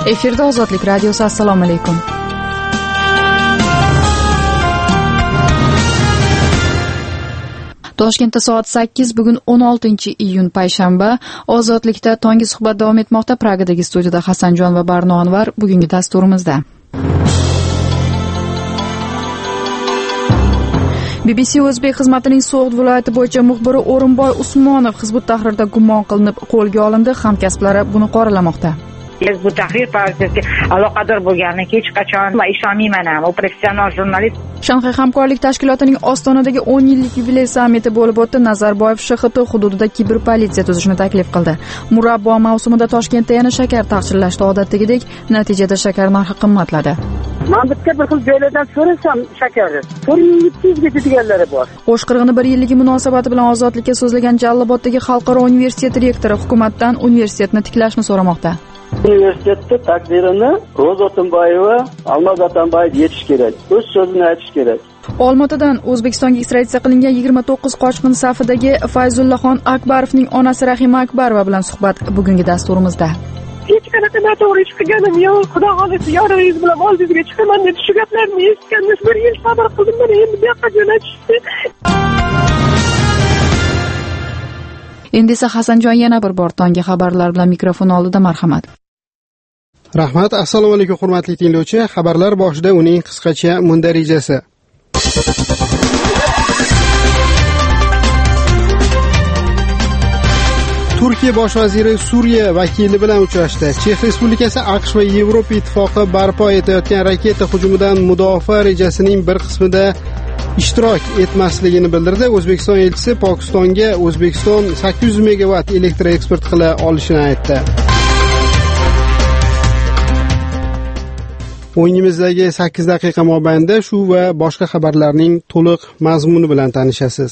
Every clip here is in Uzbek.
Efirda Ozodlik radiosi. Assalomu alaykum. Toshkentda soat 8, bugun 16-iyun payshanba. Ozodlikda tongi suhbat davom etmoqda. Pragadagi studiyada Hasanjon va Barno Anvar bugungi dasturimizda. BBC O'zbek xizmatining So'g'd viloyati bo'yicha muxbiri O'rinboy Usmonov Hizbut Tahrirda gumon qilinib qo'lga olindi. Hamkasblari buni qoralamoqda. Hizbut Tahrir partiyasiga aloqador bo'lganiga hech qachon ishonmayman ham. U professional jurnalist. Shanxay hamkorlik tashkilotining Ostonadagi 10 yillik yubiley sammiti bo'lib o'tdi. Nazarboyev SHT hududida kiberpolitsiya tuzishni taklif qildi. Murabbo mavsumida Toshkentda yana shakar taqchillashdi. Odatdagidek, natijada shakar narxi qimmatladi. Men bitta bir xil joylardan so'rasam shakarni 4700 gacha deganlari bor. Qo'shqirg'ini 1 yilligi munosabati bilan Ozodlikka so'zlagan Jalloboddagi Xalqaro universitet rektori hukumatdan universitetni tiklashni so'ramoqda. Universitetda taqdirini Ro'za Otunbayeva, Almaz Atambayev yetish kerak. O'z so'zini aytish kerak. Olmaotadan O'zbekistonga ekstraditsiya qilingan 29 qochqin safidagi Fayzullaxon Akbarovning onasi Rahima Akbarova bilan suhbat bugungi dasturimizda. Hech qanaqa noto'g'ri ish qilganim yo'q. Xudo xolisi yoringiz bilan oldingizga chiqaman deb shu gaplarni eshitganmiz. 1 yil sabr qildim, mana endi bu yoqqa jo'natishdi. Endi esa Hasanjon yana bir bor tongi xabarlar bilan mikrofon oldida, marhamat. Rahmat. Assalomu alaykum hurmatli tinglovchi. Xabarlar boshida uning qisqacha mundarijasi. Turkiya bosh vaziri Suriya vakili bilan uchrashdi. Chex Respublikasi AQSh va Yevropa ittifoqi barpo etayotgan raketa hujumidan mudofaa rejasining bir qismida ishtirok etmasligini bildirdi. O'zbekiston elchisi Pokistonga O'zbekiston 800 megawatt elektr eksport qila olishini aytdi. O'yinimizdagi 8 daqiqa mobaynida shu va boshqa xabarlarning to'liq mazmuni bilan tanishasiz.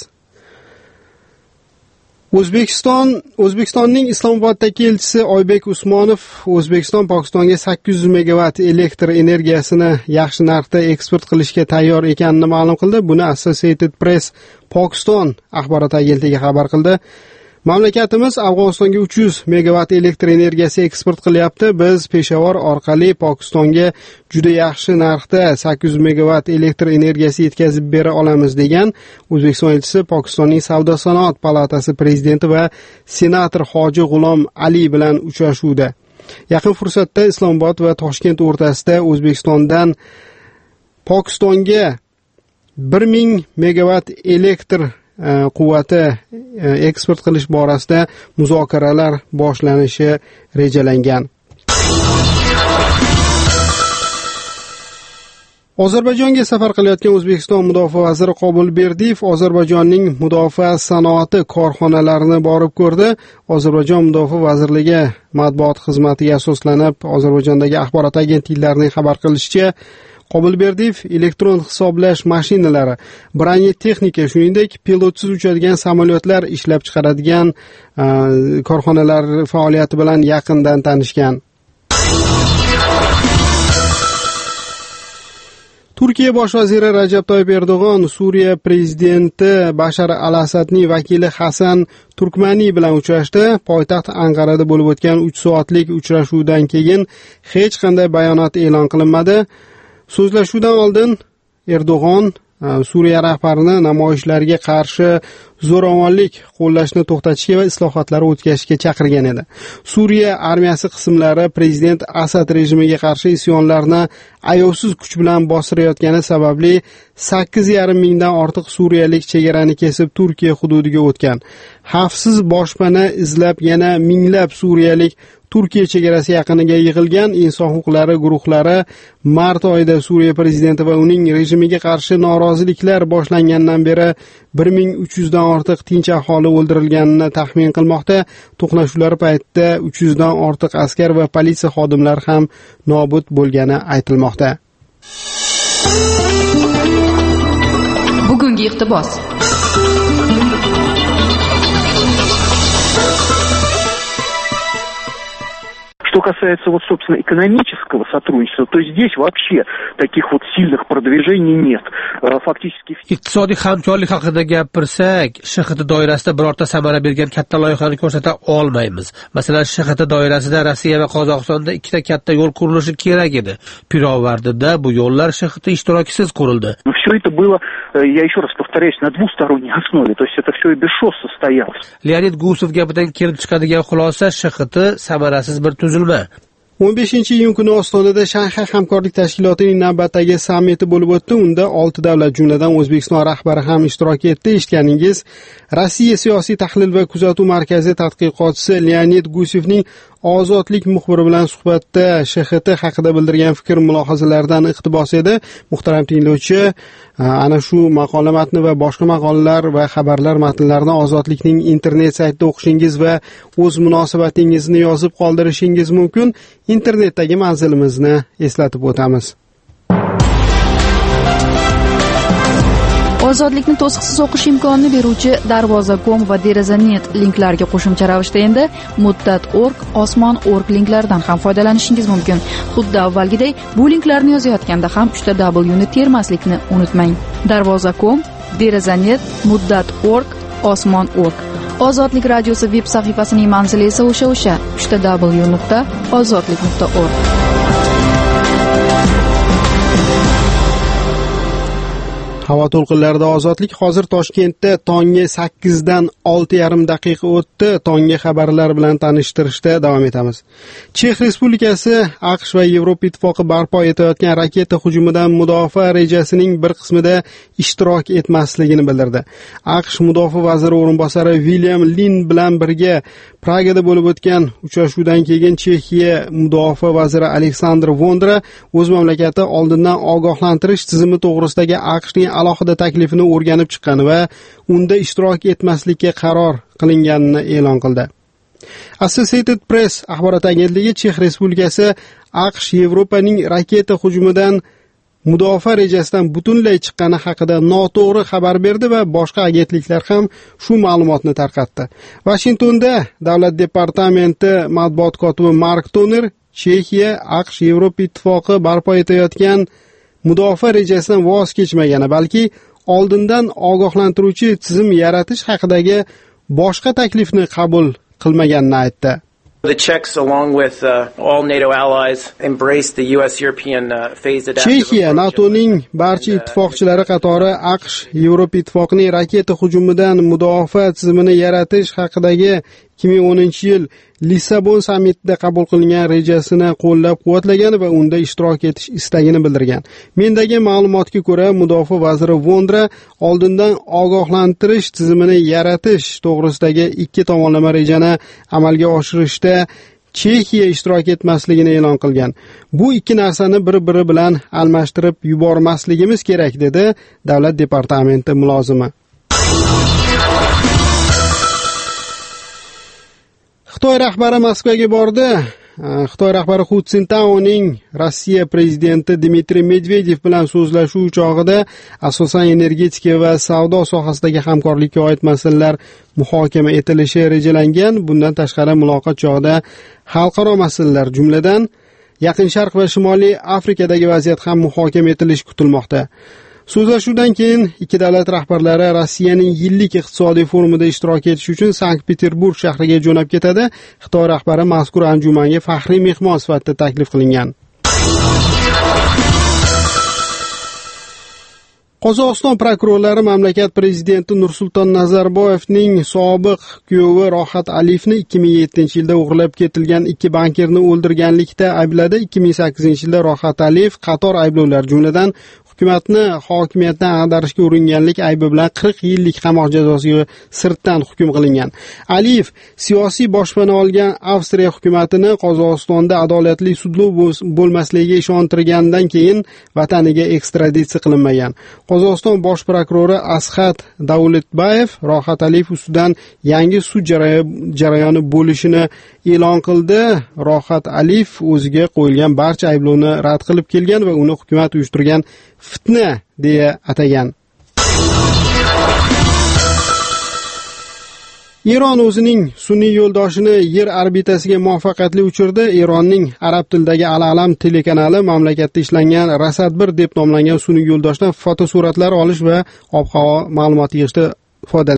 O'zbekistonning Islomoboddagi elchisi Oybek Usmonov O'zbekiston Pokistonga 800 megawatt elektr energiyasini yaxshi narxda eksport qilishga tayyor ekanini ma'lum qildi. Buni Associated Press Pokiston axborot agentligi xabar qildi. Mamlakatimiz Afg'onistonga 300 megawatt elektr energiyasi eksport qilyapti. Biz Peshawar orqali Pokistonga juda yaxshi narxda 800 megawatt elektr energiyasi yetkazib bera olamiz degan O'zbekiston elchisi Pokistonning Savdo-sanoat palatasi prezidenti va senator Hoji G'ulom Ali bilan uchrashuvda. Yaqin fursatda Islomobod va Toshkent o'rtasida O'zbekistondan Pokistonga 1000 megawatt elektr quvvati eksport qilish borasida muzokaralar boshlanishi rejalangan. Ozarbayjonga safar qilayotgan O'zbekiston mudofaa vaziri Qobulberdiyev Ozarbayjonning mudofaa sanoati korxonalarini borib ko'rdi. Ozarbayjon mudofaa vazirligi matbuot xizmatiga asoslanib Ozarbayjondagi axborot agentliklarining xabar qilishicha, Qobulberdiyev elektron hisoblash mashinalari, bronye texnika, shuningdek pilotsiz uchadigan samolyotlar ishlab chiqaradigan korxonalar faoliyati bilan yaqindan tanishgan. Turkiya bosh vaziri Rajab Toyyib Erdo'g'on Suriya prezidenti Bashar al-Asadning vakili Hasan Turkmaniy bilan uchrashdi. Poytaxt Anqarada bo'lib o'tgan 3 soatlik uchrashuvdan keyin hech qanday bayonot e'lon qilinmadi. So'zlashuvdan oldin Erdo'g'on Suriya rahbarini namoyishlarga qarshi zo'ravonlik qo'llashni to'xtatishga va islohotlar o'tkazishga chaqirgan edi. Suriya armiyasi qismlari prezident Asad rejimiga qarshi isyonlarni ayovsiz kuch bilan bostirayotgani sababli 8,5 mingdan ortiq suriyalik chegarani kesib Turkiya hududiga o'tgan. Xavfsiz boshpana izlab yana minglab suriyalik Turkiya chegarasi yaqiniga yig'ilgan. Inson huquqlari guruhlari mart oyida Suriya prezidenti va uning rejimiga qarshi noroziliklar boshlangandan beri 1300 dan ortiq tinch aholi o'ldirilganini taxmin qilmoqda. To'qnashuvlar paytida 300 dan ortiq askar va politsiya xodimlari ham nobud bo'lgani aytilmoqda. Bugungi iqtibos. Что касается вот, собственно, экономического сотрудничества, то здесь вообще таких вот сильных продвижений нет. Фактически... Iqtisodiy hamkorlik haqida gapirsak, SHXT doirasida birorta samara bergan katta loyihani ko'rsata olmaymiz. Masalan, SHXT doirasida Rossiya va Qozog'istonda ikkita katta yo'l qurilishi kerak edi. Pirovardida bu yo'llar SHXT ishtirokisiz qurildi. Но все это было, я еще раз повторяюсь, на двусторонней основе, то есть это все и без ШОС состоялось. Leonid Gusov gapidan kelib chiqadigan xulosa SHXT samarasiz bir tuzilma. 15-iyun kuni Ostonada Shanxay hamkorlik tashkilotining navbatdagi sammiti bo'lib o'tdi. Unda 6 davlat, jumladan O'zbekiston rahbari ham ishtirok etdi. Eshitganingiz, Rossiya siyosiy tahlil va kuzatuv markazi tadqiqotchisi Leonid Gusovning Ozodlik muxbiri bilan suhbatda SHXT haqida bildirgan fikr mulohazalaridan iqtibos edi. Muhtaram tinglovchi, ana shu maqola matni va boshqa maqolalar va xabarlar matnlarini Ozodlikning internet saytida o'qishingiz va o'z munosabatingizni yozib qoldirishingiz mumkin. Internetdagi manzilimizni eslatib o'tamiz. Ozodlikni to'siqsiz o'qish imkonini beruvchi Darvoza.com va Deraza.net linklarga qo'shimcha ravishda endi Muddat.org, Osmon.org linklaridan ham foydalanishingiz mumkin. Xuddi avvalgidek bu linklarni yozayotganda ham 3W ni termaslikni unutmang. Darvoza.com, Deraza.net, Muddat.org, Osmon.org. Ozodlik radiosi veb sahifasining manzili esa o'sha 3w.ozodlik.org. Havo to'lqinlarida Ozodlik. Hozir Toshkentda tongi 8dan 6,5 daqiqa o'tdi. Tongi xabarlar bilan tanishtirishda davom etamiz. Chex Respublikasi AQSh va Yevropa Ittifoqi barpo etayotgan raketa hujumidan mudofaa rejasining bir qismida ishtirok etmasligini bildirdi. AQSh mudofaa vaziri o'rinbosari William Lin bilan birga Pragada bo'lib o'tgan uchrashuvdan keyin Chexiya mudofaa vaziri Aleksandr Vondra o'z mamlakati oldindan ogohlantirish tizimi to'g'risidagi AQShning alohida taklifini o'rganib chiqqan va unda ishtirok etmaslikka qaror qilinganini e'lon qildi. Associated Press axborot agentligi Chex Respublikasi AQSh Yevropaning raketa hujumidan mudofaa rejasidan butunlay chiqqani haqida noto'g'ri xabar berdi va boshqa agentliklar ham shu ma'lumotni tarqatdi. Washingtonda Davlat departamenti matbuot kotibi Mark Toner Chexiya AQSh Yevropa Ittifoqi barpo etayotgan mudofaa rejasidan voz kechmagani, balki oldindan ogohlantiruvchi tizim yaratish haqidagi boshqa taklifni qabul qilmaganini aytdi. The Czechs, along with all NATO allies, embraced the US-European phased adaptive approach. Chexiya NATOning barcha ittifoqchilari qatori AQSh Yevropa Ittifoqining raketa hujumidan mudofaa tizimini yaratish haqidagi 2010-yil Lissabon sammitida qabul qilingan rejasini qo'llab-quvvatlagan va unda ishtirok etish istagini bildirgan. Mendagi ma'lumotga ko'ra, mudofaa vaziri Vondra oldindan ogohlantirish tizimini yaratish to'g'risidagi ikki tomonlama rejani amalga oshirishda Chexiya ishtirok etmasligini e'lon qilgan. Bu ikki narsani bir-biri bilan almashtirib yubormasligimiz kerak, dedi Davlat departamenti mulozimi. Xitoy rahbari Moskvaga bordi. Xitoy rahbari Hu Jintaoning Rossiya prezidenti Dmitriy Medvedev bilan so'zlashuv chog'ida asosan energetika va savdo sohasidagi hamkorlikka oid masalalar muhokama etilishi rejalangan. Bundan tashqari muloqot chog'ida xalqaro masalalar, jumladan Yaqin Sharq va Shimoliy Afrikadagi vaziyat ham muhokama etilishi kutilmoqda. So'zlashuvdan keyin ikki davlat rahbarlari Rossiyaning yillik iqtisodiy forumida ishtirok etish uchun Sankt-Peterburg shahriga jo'nab ketadi. Xitoy rahbari mazkur anjumanga faxriy mehmon sifatida taklif qilingan. Qozog'iston prokurorlari mamlakat prezidenti Nursulton Nazarboyevning sobiq kuyovi Rohat Aliyevni 2007-yilda o'g'irlab ketilgan ikki bankirni o'ldirganlikda aybladi. 2008-yilda Rohat Aliyev qator ayblovlar, jumladan hukumatni hokimiyatdan ag'darishga uringanlik aybi bilan 40 yillik qamoq jazosiga sirtdan hukm qilingan. Aliyev siyosiy boshpana olgan Avstriya hukumatini Qozog'istonda adolatli sudlov bo'lmasligiga ishontirgandan keyin vataniga ekstraditsiya qilinmagan. Qozog'iston bosh prokurori Asxat Davletbayev Rohat Aliyev ustidan yangi sud jarayoni bo'lishini e'lon qildi. Rohat Aliyev o'ziga qo'yilgan barcha ayblovni rad qilib kelgan va uni hukumat uyushtirgan fitna deya atagan. Eron o'zining sun'iy yo'ldoshini yer orbitasiga muvaffaqiyatli uchirdi. Eronning arab tilidagi Al-Alam telekanali mamlakatda ishlangan Rasad 1 deb nomlangan sun'iy yo'ldoshdan fotosuratlar olish va ob-havo ma'lumoti yig'ishda foydalanadi.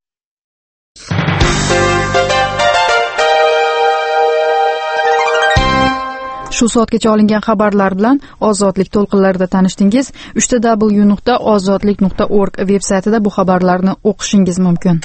Shu soatgacha olingan xabarlar bilan Ozodlik to'lqinlarida tanishdingiz. 3w.ozodlik.org veb-saytida bu xabarlarni o'qishingiz mumkin.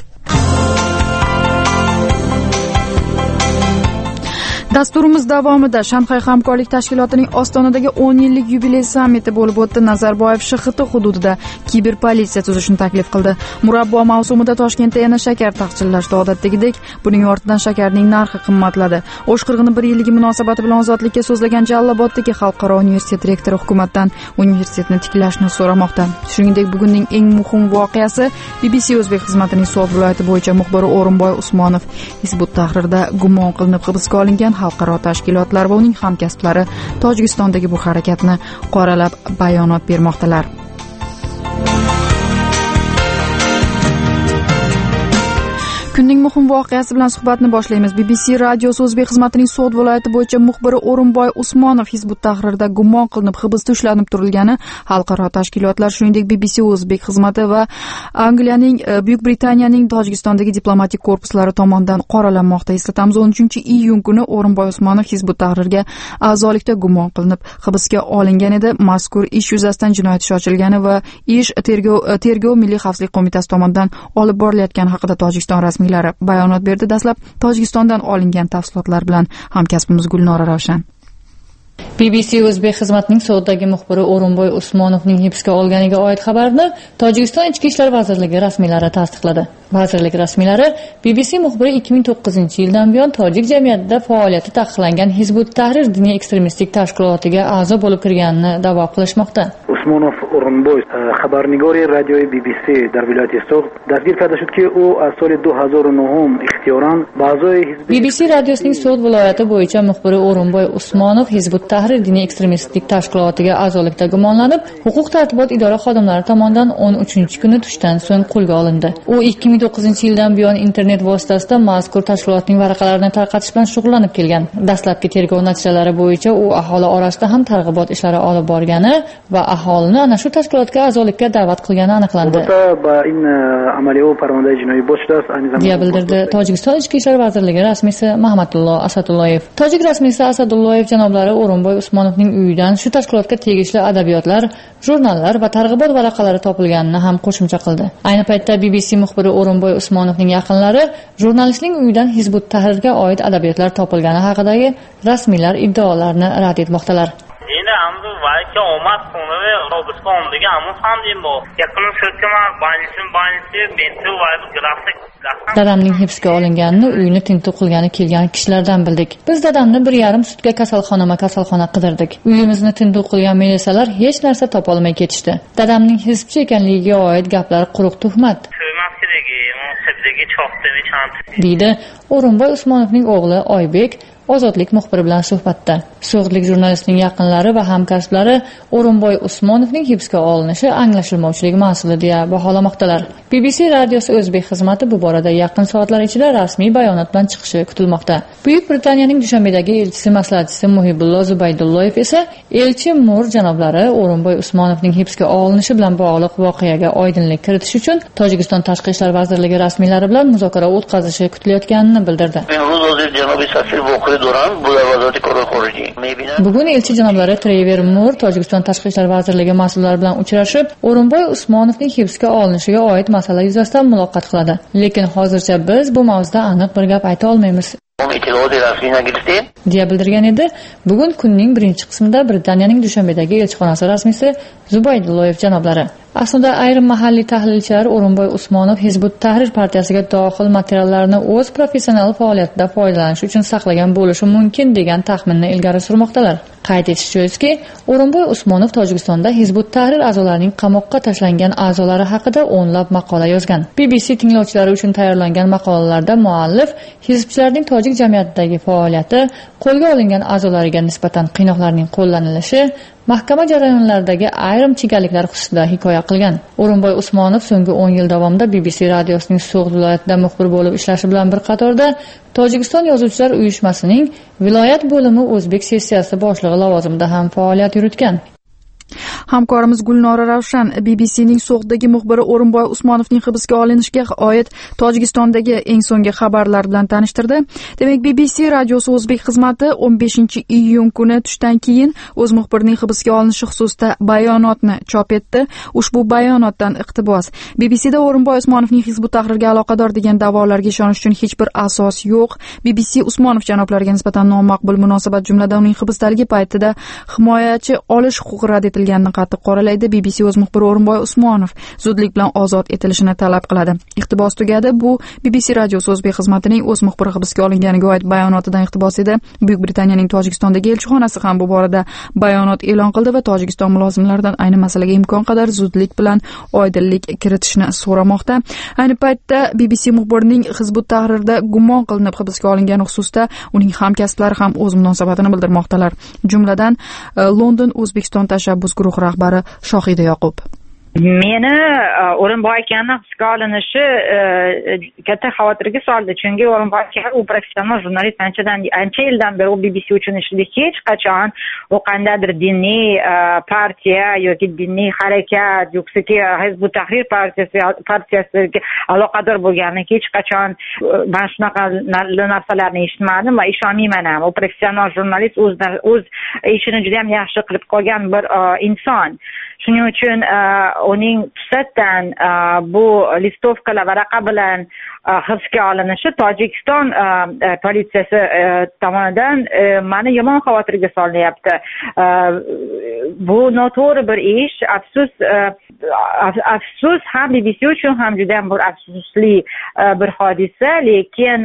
Dasturimiz davomida Shanxay hamkorlik tashkilotining Ostonadagi 10 yillik yubiley sammiti bo'lib o'tdi. Nazarboyev SHX hududida kiberpolitsiya tuzishni taklif qildi. Murabbo mavsumida Toshkentda yana shakar taqchillashdi. Odatdagidek, buning ortidan shakarning narxi qimmatladi. O'shqirg'ini 1 yilligi munosabati bilan Ozodlikka so'zlagan Jalloboddagi xalqaro universitet rektori hukumatdan universitetni tiklashni so'ramoqda. Shuningdek, bugunning eng muhim voqeasi BBC O'zbek xizmatining So'g'd viloyati bo'yicha muxbiri O'rinboy Usmonov Hizbut Tahrirda gumon qilinib hibsga olingan xalqaro tashkilotlar va uning hamkasblari Tojikistondagi bu harakatni qoralab bayonot bermoqdalar. Kunning muhim voqeasi bilan suhbatni boshlaymiz. BBC radiosi O'zbek xizmatining So'g'd viloyati bo'yicha muxbiri O'rinboy Usmonov Hizbut Tahrirda gumon qilinib hibsda ushlanib turilgani xalqaro tashkilotlar, shuningdek BBC O'zbek xizmati va Angliyaning, Buyuk Britaniyaning Tojikistondagi diplomatik korpuslari tomonidan qoralanmoqda. Eslatamiz, 13-iyun kuni O'rinboy Usmonov Hizbut Tahrirga a'zolikda gumon qilinib hibsga olingan edi. Mazkur ish yuzasidan jinoyat ishi ochilgani va ish tergov Milliy xavfsizlik qo'mitasi tomonidan olib borilayotgani haqida Tojikiston rasmiylari bayonot berdi. Dastlab Tojikistondan olingan tafsilotlar bilan hamkasbimiz Gulnora Ravshan. BBC O'zbek xizmatining So'g'ddagi muxbiri O'rinboy Usmonovning hibsga olganiga oid xabarni Tojikiston Ichki ishlar vazirligi rasmiylari tasdiqladi. Vazirlik rasmiylari BBC muxbiri 2009-yildan buyon tojik jamiyatida faoliyati taqiqlangan Hizbut Tahrir diniy ekstremistik tashkilotiga a'zo bo'lib kirganini da'vo qilishmoqda. Usmonov O'rinboy xabarnigori radioyi BBC در ولایت سوغد دستگیر کرده شد که او از سال 2009 اختیاراً بازوی BBC radiosining So'g'd viloyati bo'yicha muxbiri O'rinboy Usmonov Hizbut Tahrir diniy ekstremistik tashkilotiga a'zolikda gumonlanib, huquq-tartibot idora xodimlari tomonidan 13-kuni tushdan so'ng qo'lga olindi. U 2009-yildan buyon internet vositasida mazkur tashkilotning varaqalarini tarqatish bilan shug'ullanib kelgan. Dastlabki tergov natijalari bo'yicha u aholi orasida ham targ'ibot ishlari olib borgani va aholini ana shu tashkilotga a'zolikka da'vat qilgani aniqlandi. deya bildirdi Tojikiston Ichki ishlar vazirligi rasmiysi Mahmatullo Asadulloyev. Tojik rasmiysi Asadulloyev janoblari O'rinboy Usmonovning uyidan shu tashkilotga tegishli adabiyotlar, jurnallar va targ'ibot varaqalari topilganini ham qo'shimcha qildi. Ayni paytda BBC muxbiri O'rinboy Usmonovning yaqinlari jurnalistning uyidan Hizbut Tahrirga oid adabiyotlar topilgani haqidagi rasmiylar iddaolarini rad etmoqdalar. Endi ammo balki omad xona va O'zbekistondagi ammo hamdim bor. Yaqin shunga benti va grafik. Dadamning hibsga olinganini, uyini tintuv qilgani kelgan kishilardan bildik. Biz dadamni 1,5 sutka kasalxona qidirdik. Uyimizni tintuv qilgan militsiyalar hech narsa topa olmay ketishdi. Dadamning hibschi ekanligiga oid gaplar quruq tuhmat. deydi O'rinboy Usmonovning o'g'li Oybek Ozodlik muxbiri bilan suhbatda. So'g'dlik jurnalistning yaqinlari va hamkasblari O'rinboy Usmonovning hibsga olinishi anglashilmovchilik mas'uli deya baholamoqdalar. BBC radiosi O'zbek xizmati bu borada yaqin soatlar ichida rasmiy bayonot bilan chiqishi kutilmoqda. Buyuk Britaniyaning Dushanbedagi elchisi maslahatchisi Muhibullo Zubaydulloyev esa elchi Mur janoblari O'rinboy Usmonovning hibsga olinishi bilan bog'liq voqeaga oydinlik kiritish uchun Tojikiston Tashqi ishlar vazirligi rasmiylari bilan muzokara o'tkazishi kutilayotganini bildirdi. Bugun elchi janoblari Trevor Mur Tojikiston Tashqi ishlar vazirligi mas'ullari bilan uchrashib, O'rinboy Usmonovning hibsga olinishiga oid masala yuzasidan muloqot qiladi. Lekin hozircha biz bu mavzuda aniq bir gap ayta olmaymiz. deya bildirgan edi. Bugun kunning birinchi qismida Britaniyaning Dushanbedagi elchixonasi rasmiysi Zubaydulloyev janoblari. Aslida ayrim mahalliy tahlilchilar O'rinboy Usmonov Hizbut Tahrir partiyasiga dohil materiallarni o'z professional faoliyatida foydalanish uchun saqlagan bo'lishi mumkin degan taxminni ilgari surmoqdalar. Qayd etish joizki, O'rinboy Usmonov Tojikistonda Hizbut Tahrir a'zolarining qamoqqa tashlangan a'zolari haqida o'nlab maqola yozgan. BBC tinglovchilari uchun tayyorlangan maqolalarda muallif hizbchilarning tojik jamiyatidagi faoliyati, qo'lga olingan a'zolariga nisbatan qiynoqlarning qo'llanilishi mahkama jarayonlaridagi ayrim chigalliklar xususida hikoya qilgan. O'rinboy Usmonov so'nggi 10 yil davomida BBC radiosining So'g'd viloyatida muxbir bo'lib ishlashi bilan bir qatorda Tojikiston Yozuvchilar uyushmasining viloyat bo'limi o'zbek sessiyasi boshlig'i lavozimida ham faoliyat yuritgan. Hamkorimiz Gulnora Ravshan BBCning So'g'ddagi muxbiri O'rinboy Usmonovning hibsga olinishiga oid Tojikistondagi eng so'nggi xabarlar bilan tanishtirdi. Demak, BBC radiosi o'zbek xizmati 15-iyun kuni tushdan keyin o'z muxbirining hibsga olinishi xususida bayonotni chop etdi. Ushbu bayonotdan iqtibos: BBCda O'rinboy Usmonovning Hizb ut-Tahrirga aloqador degan da'volarga ishonish uchun hech bir asos yo'q. BBC Usmonov janoblariga nisbatan nomaqbul munosabat, jumladan uning hibsdaligi paytida himoyachi olish huquqi rad etilganini qattiq qoralaydi. BBC o'z muxbiri O'rinboy Usmonov zudlik bilan ozod etilishini talab qiladi. Iqtibos tugadi. Bu BBC radiosi o'zbek xizmatining o'z muxbiri hibsga olinganiga oid bayonotidan iqtibos edi. Buyuk Britaniyaning Tojikistondagi elchixonasi ham bu borada bayonot e'lon qildi va Tojikiston mulozimlaridan ayni masalaga imkon qadar zudlik bilan oydinlik kiritishni so'ramoqda. Ayni paytda BBC muxbirining Hizb ut-Tahrirda gumon qilinib hibsga olingani xususida uning hamkasblari ham o'z munosabatini bildirmoqdalar. Jumladan London O'zbekiston tashabbus guruhi rahbari Shohida Yoqub. Meni O'rinboy akaning hibsga olinishi katta xavotirga soldi. Chunki O'rinboy aka u professional jurnalist, ancha yildan beri u BBC uchun ishlaydi. Hech qachon u qandaydir diniy partiya yoki diniy harakat yoki Hizb ut-Tahrir partiyasiga aloqador bo'lganini hech qachon men shunaqa narsalarni eshitmadim va ishonmayman ham. U professional jurnalist, o'z ishini juda ham yaxshi qilib qolgan bir inson. Shuning uchun uning to'satdan bu listovkalar varaqa bilan hibsga olinishi Tojikiston politsiyasi tomonidan meni yomon xavotirga solyapti. Bu noto'g'ri bir ish. Afsus ham BBC uchun ham juda ham bir afsusli bir hodisa, lekin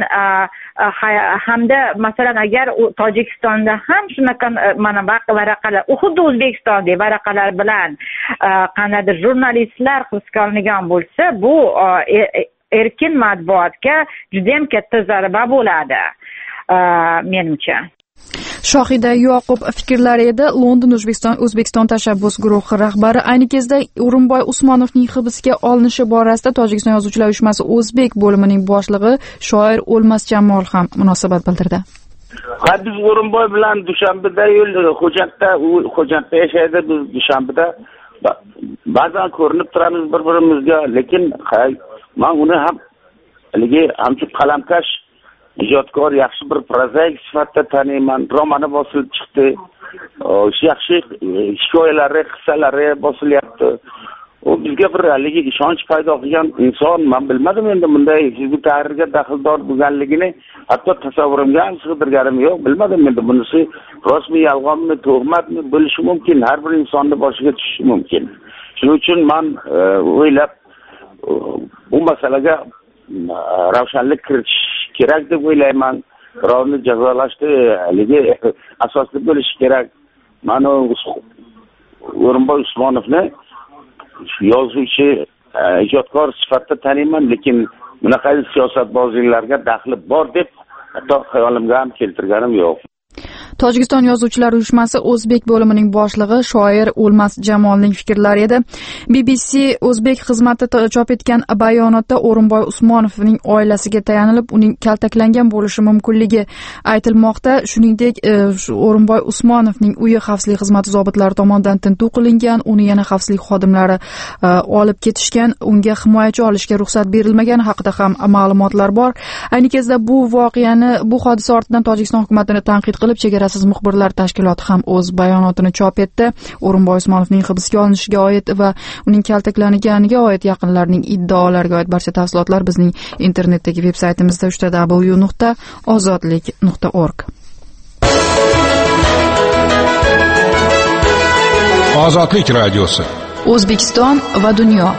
hamda masalan agar Tojikistonda ham shunaqa mana varaqalar, xuddi O'zbekistondagi varaqalar bilan qandaydir jurnalistlar hibsga olingan bo'lsa, bu erkin matbuotga juda ham katta zarba bo'ladi menimcha. Shohida Yoqub fikrlari edi. London O'zbekiston tashabbus guruhi rahbari. Ayni kezda O'rinboy Usmonovning hibsga olinishi borasida Tojikiston Yozuvchilar uyushmasi o'zbek bo'limining boshlig'i shoir O'lmas Jamol ham munosabat bildirdi. Biz O'rinboy bilan Dushanbeda Xo'jandda yashaydi. Biz Dushanbeda ba'zan ko'rinib turamiz bir-birimizga, lekin men uni ham hamchun qalamkash ijodkor, yaxshi bir prozaik sifatida taniyman. Romani bosilib chiqdi. Yaxshi hikoyalari, qissalari bosilyapti. U bizga bir ishonch paydo qilgan inson. Men bilmadim endi bunday Hizb ut-Tahrirga daxldor bo'lganligini, hatto tasavvurimga ham sig'dirganim yo'q. Bilmadim endi bunisi rostmi, yolg'onmi, to'g'matmi bo'lishi mumkin. Har bir insonning boshiga tushishi mumkin. Shuning uchun men o'ylab bu masalaga ravshanlik kiritish kerak deb o'ylayman. Birovni jazolashda asosli bo'lishi kerak. Mana O'rinboy Usmonovni yozuvchi, ijodkor sifatida taniyman, lekin bunaqa siyosatbozliklarga daxli bor deb hatto xayolimga ham keltirganim yo'q. Tojikiston Yozuvchilar uyushmasi o'zbek bo'limining boshlig'i shoir O'lmas Jamolning fikrlari edi. BBC o'zbek xizmati chop etgan bayonotda O'rinboy Usmonovning oilasiga tayanilib, uning kaltaklangan bo'lishi mumkinligi aytilmoqda. Shuningdek, O'rinboy Usmonovning uyi xavfsizlik xizmati zobitlari tomonidan tintuv qilingan, uni yana xavfsizlik xodimlari olib ketishgan, unga himoyachi olishga ruxsat berilmagani haqida ham ma'lumotlar bor. Ayni kezda bu hodisa ortidan Tojikiston hukumatini tanqid qilib, Chegarasiz muxbirlar tashkiloti ham o'z bayonotini chop etdi. O'rinboy Usmonovning hibsga olinishiga oid va uning kaltaklanganiga oid yaqinlarning iddaolariga oid barcha tafsilotlar bizning internetdagi veb-saytimizda www.ozodlik.org. Ozodlik radiosi. O'zbekiston va dunyo.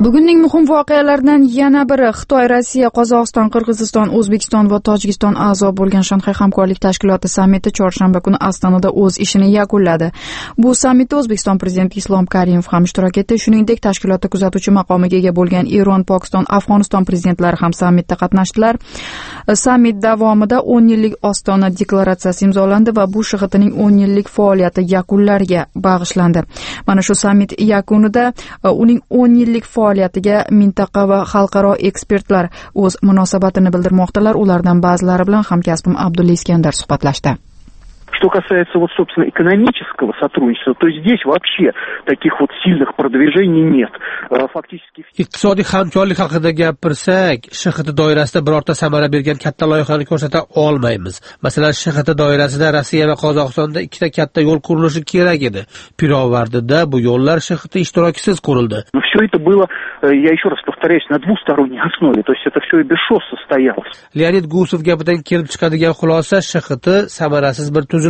Bugunning muhim voqealaridan yana biri Xitoy, Rossiya, Qozog'iston, Qirg'iziston, O'zbekiston va Tojikiston a'zo bo'lgan Shanxay hamkorlik tashkiloti sammiti chorshanba kuni Ostonada o'z ishini yakunladi. Bu sammitda O'zbekiston prezidenti Islom Karimov ham ishtirok etdi. Shuningdek, tashkilotda kuzatuvchi maqomiga ega bo'lgan Eron, Pokiston, Afg'oniston prezidentlari ham sammitda qatnashdilar. Sammit davomida 10 yillik Ostona deklaratsiyasi imzolandi va bu SHG'ning 10 yillik faoliyati yakunlariga bag'ishlandi. Mana shu sammit yakunida uning 10 yillik faoliyatiga mintaqa va xalqaro ekspertlar o'z munosabatini bildirmoqdalar. Ulardan ba'zilari bilan hamkasbim Abdulla Iskandar suhbatlashdi. Что касается собственно, экономического сотрудничества, то здесь вообще таких сильных продвижений нет. Фактически... Iqtisodiy hamkorlik haqida gapirsak, SHGT doirasida birorta samara bergan katta loyihalarni ko'rsata olmaymiz. Masalan, SHGT doirasida Rossiya va Qozog'istonda ikkita katta yo'l qurilishi kerak edi. Pirovardida bu yo'llar SHGT ishtirokisiz qurildi. Но все это было, я еще раз повторяюсь, на двусторонней основе, то есть это все и без ШОС состоялось. Leonid Gusov gapidan kelib chiqadigan xulosa SHGT samarasiz bir tuzilma.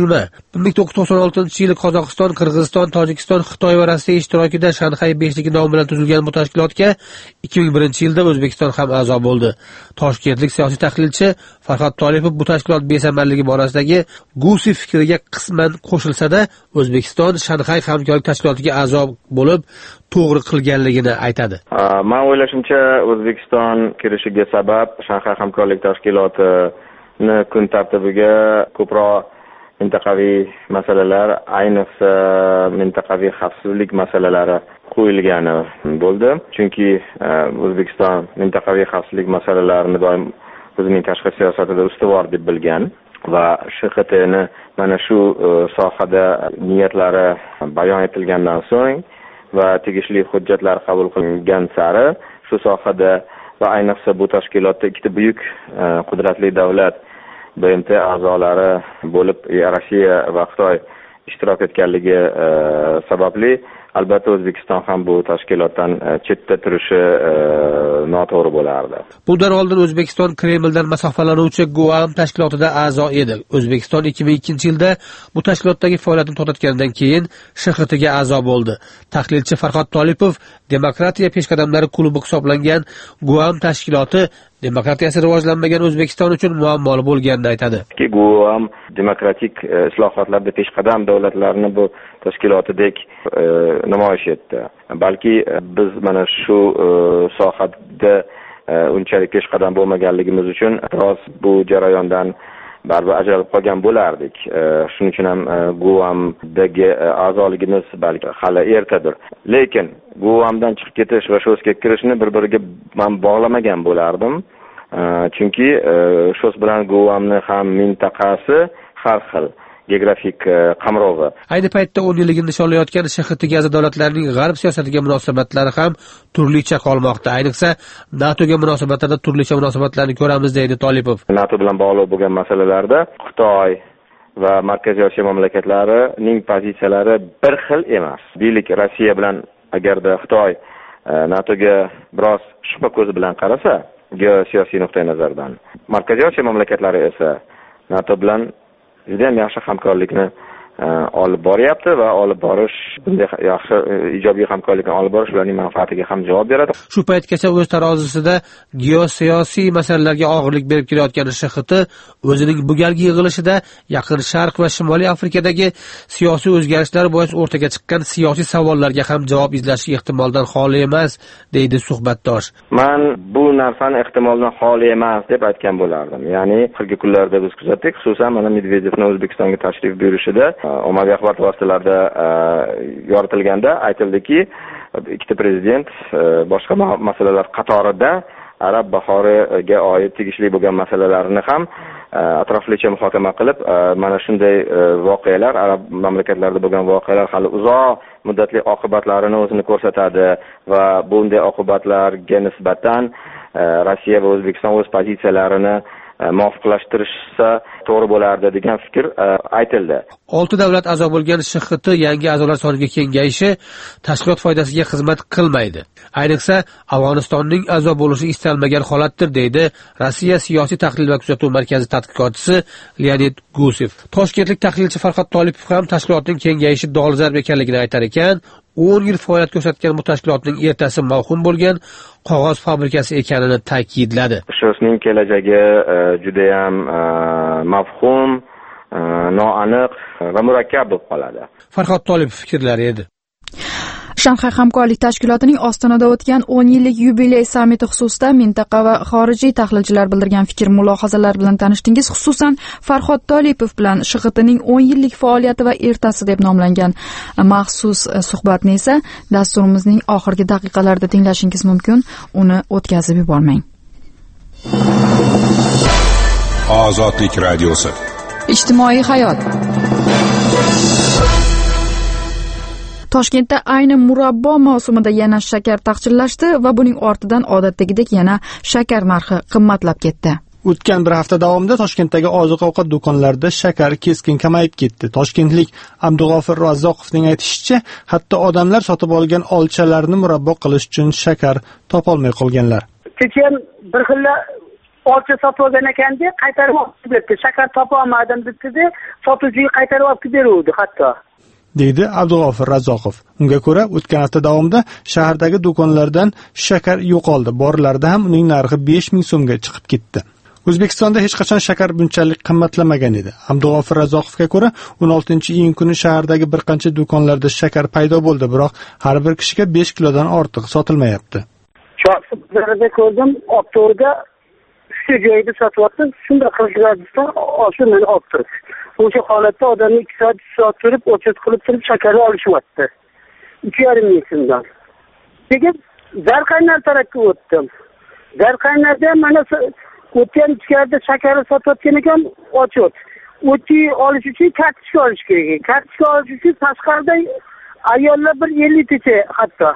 1996-yili Qozog'iston, Qirg'iziston, Tojikiston, Xitoy va Rossiya ishtirokida Shanxay 5ligi nomi bilan tuzilgan bu tashkilotga 2001-yilda O'zbekiston ham a'zo bo'ldi. Toshkentlik siyosiy tahlilchi Farhod Tolipov bu tashkilot besamarligi borasidagi Gusov fikriga qisman qo'shilsa-da, O'zbekiston Shanxay hamkorlik tashkilotiga a'zo bo'lib to'g'ri qilganligini aytadi. Men o'ylashimcha, O'zbekiston kirishiga sabab Shanxay hamkorlik tashkilotini kun tartibiga ko'proq mintaqaviy masalalar, ayniqsa mintaqaviy xavfsizlik masalalari qo'yilgani bo'ldi. Chunki O'zbekiston mintaqaviy xavfsizlik masalalarini doim o'zining tashqi siyosatida ustuvor deb bilgan va SHGTni mana shu sohada niyatlari bayon etilgandan so'ng va tegishli hujjatlar qabul qilingan sari shu sohada va ayniqsa bu tashkilotda ikkita buyuk qudratli davlat BMT a'zolari bo'lib Rossiya va Xitoy ishtirok etganligi sababli albatta O'zbekiston ham bu tashkilotdan chetda turishi noto'g'ri bo'lardi. Bundan oldin O'zbekiston Kremldan masofalanuvchi Guam tashkilotida a'zo edi. O'zbekiston 2002-yilda bu tashkilotdagi faoliyatini to'xtatgandan keyin SHGTga a'zo bo'ldi. Tahlilchi Farhod Tolipov demokratiya peshqadamlari klubi hisoblangan Guam tashkiloti demokratiyasi rivojlanmagan O'zbekiston uchun muammoli bo'lganini aytadi. Guam demokratik islohotlarda peshqadam davlatlarni bu tashkilotidek namoyish etdi. Balki biz mana shu sohada unchalik peshqadam bo'lmaganligimiz uchun biroz bu jarayondan baribir ajralib qolgan bo'lardik. Shuning uchun ham Guamdagi a'zoligimiz balki hali ertadir. Lekin Guamdan chiqib ketish va SHOSga kirishni bir-biriga men bog'lamagan bo'lardim. Chunki SHOS bilan Guamni ham mintaqasi har xil geografik qamrovi. Ayni paytda 10 yilligini nishonlayotgan SHGTga a'zo davlatlarning g'arb siyosatiga munosabatlari ham turlicha qolmoqda. Ayniqsa NATOga munosabatlarda turlicha munosabatlarni ko'ramiz deydi Tolipov. NATO bilan bog'liq bo'lgan masalalarda Xitoy va Markaziy Osiyo mamlakatlarining pozitsiyalari bir xil emas. Deylik, Rossiya bilan agarda Xitoy NATOga biroz shubha ko'zi bilan qarasa, geosiyosiy nuqtai nazardan, Markaziy Osiyo mamlakatlari esa NATO bilan juda ham yaxshi hamkorlikni olib boryapti va olib borish, bunday yaxshi ijobiy hamkorlikni olib borish ularning manfaatiga ham javob beradi. Shu paytgacha o'z tarozisida geosiyosiy masalalarga og'irlik berib kelayotgan SHGT o'zining bu galgi yig'ilishida Yaqin Sharq va Shimoliy Afrikadagi siyosiy o'zgarishlar bois o'rtaga chiqqan siyosiy savollarga ham javob izlashi ehtimoldan xoli emas, deydi suhbatdosh. Men bu narsani ehtimoldan xoli emas deb aytgan bo'lardim. Ya'ni oxirgi kunlarda biz kuzatdik, xususan mana Medvedevning O'zbekistonga tashrif buyurishida ommaviy axborot vositalarida yoritilganda aytildiki, ikkita prezident boshqa masalalar qatorida Arab bahoriga oid tegishli bo'lgan masalalarni ham atroflicha muhokama qilib, mana shunday voqealar, arab mamlakatlarida bo'lgan voqealar hali uzoq muddatli oqibatlarini o'zini ko'rsatadi va bunday oqibatlarga nisbatan Rossiya va O'zbekiston o'z pozitsiyalarini muvofiqlashtirishsa to'g'ri bo'lardi degan fikr aytildi. 6 davlat a'zo bo'lgan SHGT yangi a'zolar soniga kengayishi tashkilot foydasiga xizmat qilmaydi. Ayniqsa Afg'onistonning a'zo bo'lishi istalmagan holatdir, deydi Rossiya siyosiy tahlil va kuzatuv markazi tadqiqotchisi Leonid Gusov. Toshkentlik tahlilchi Farhod Tolipov ham tashkilotning kengayishi dolzarb ekanligini aytar ekan, 10 yil faoliyat ko'rsatgan bu tashkilotning ertasi mavhum bo'lgan qog'oz fabrikasi ekanini ta'kidladi. Shuning kelajagi judayam mavhum, noaniq va murakkab bo'lib qoladi. Farhod Tolipov fikrlari edi. Shanxay hamkorlik tashkilotining Ostonada o'tgan 10 yillik yubiley sammiti xususida mintaqa va xorijiy tahlilchilar bildirgan fikr-mulohazalar bilan tanishdingiz. Xususan, Farhod Tolipov bilan SHXTning 10 yillik faoliyati va ertasi deb nomlangan maxsus suhbatni esa dasturimizning oxirgi daqiqalarida tinglashingiz mumkin. Uni o'tkazib yubormang. Ozodlik radiosi. Ijtimoiy hayot. Toshkentda ayni murabbo mavsumida yana shakar taqchillashdi va buning ortidan odatdagidek yana shakar narxi qimmatlab ketdi. O'tgan bir hafta davomida Toshkentdagi oziq-ovqat do'konlarida shakar keskin kamayib ketdi. Toshkentlik Abdug'ofir Razzoqovning aytishicha, hatto odamlar sotib olgan olchalarni murabbo qilish uchun shakar topolmay qolganlar. Keyin bir xilla olcha sotib olgan ekanda qaytarib olib berdi. Shakar topa olmadim dedi, sotuvchiga qaytarib olib beruvdi hatto. Deydi Abdug'ofir Razzoqov. Unga ko'ra, o'tgan hafta davomida shahardagi do'konlardan shakar yo'qoldi. Borlarda ham uning narxi 5000 so'mga chiqib ketdi. O'zbekistonda hech qachon shakar bunchalik qimmatlamagan edi. Abdug'ofir Razzoqovga ko'ra, 16-iyun kuni shahardagi bir qancha do'konlarda shakar paydo bo'ldi, biroq har bir kishiga 5 kilodan ortiq sotilmayapti. Chorsuda ko'rdim, Oktobrda 3 joyda sotyapti. Shunda 40 gradusdan oshib meni olib turibdi. O'sha holatda odamni 2 soat, 3 soat turib, o'chit qilib turib shakarni olishyapti. 2,5 ming so'mdan. Keyin Zarqaynar tarafga o'tdim. Zarqaynarda mana o'tgan ichkarida shakarni sotayotgan ekan, ochot. O'ti olish uchun kartochka olish kerak. Kartochka olish uchun tashqarida ayollar bir 50 tacha hatto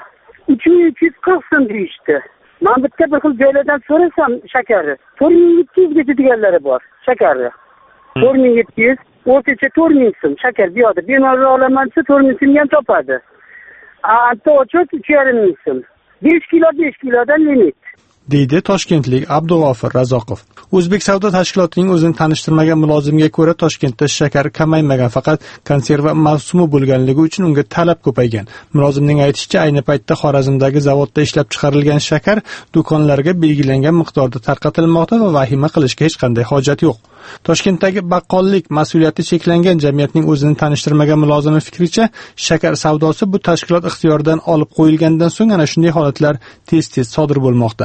340 so'm deyishdi. Men bitta bir xil joylardan so'rasam shakarni 4700 gacha deganlari bor shakarni. 4700, o'rtacha 4000 so'm shakar bu yoqda. Bemalol olaman desa 4000 so'mga ham topadi. Hatto ochot 3,5 ming so'm. 5 kilodan limit. Deydi toshkentlik Abdug'ofir Razzoqov. O'zbek savdo tashkilotining o'zini tanishtirmagan mulozimga ko'ra, Toshkentda shakar kamaymagan, faqat konserva mavsumi bo'lganligi uchun unga talab ko'paygan. Mulozimning aytishicha, ayni paytda Xorazmdagi zavodda ishlab chiqarilgan shakar do'konlarga belgilangan miqdorda tarqatilmoqda va vahima qilishga hech qanday hojat yo'q. Toshkentdagi baqqollik mas'uliyati cheklangan jamiyatning o'zini tanishtirmagan mulozimi fikricha, shakar savdosi bu tashkilot ixtiyoridan olib qo'yilgandan so'ng ana shunday holatlar tez-tez sodir bo'lmoqda.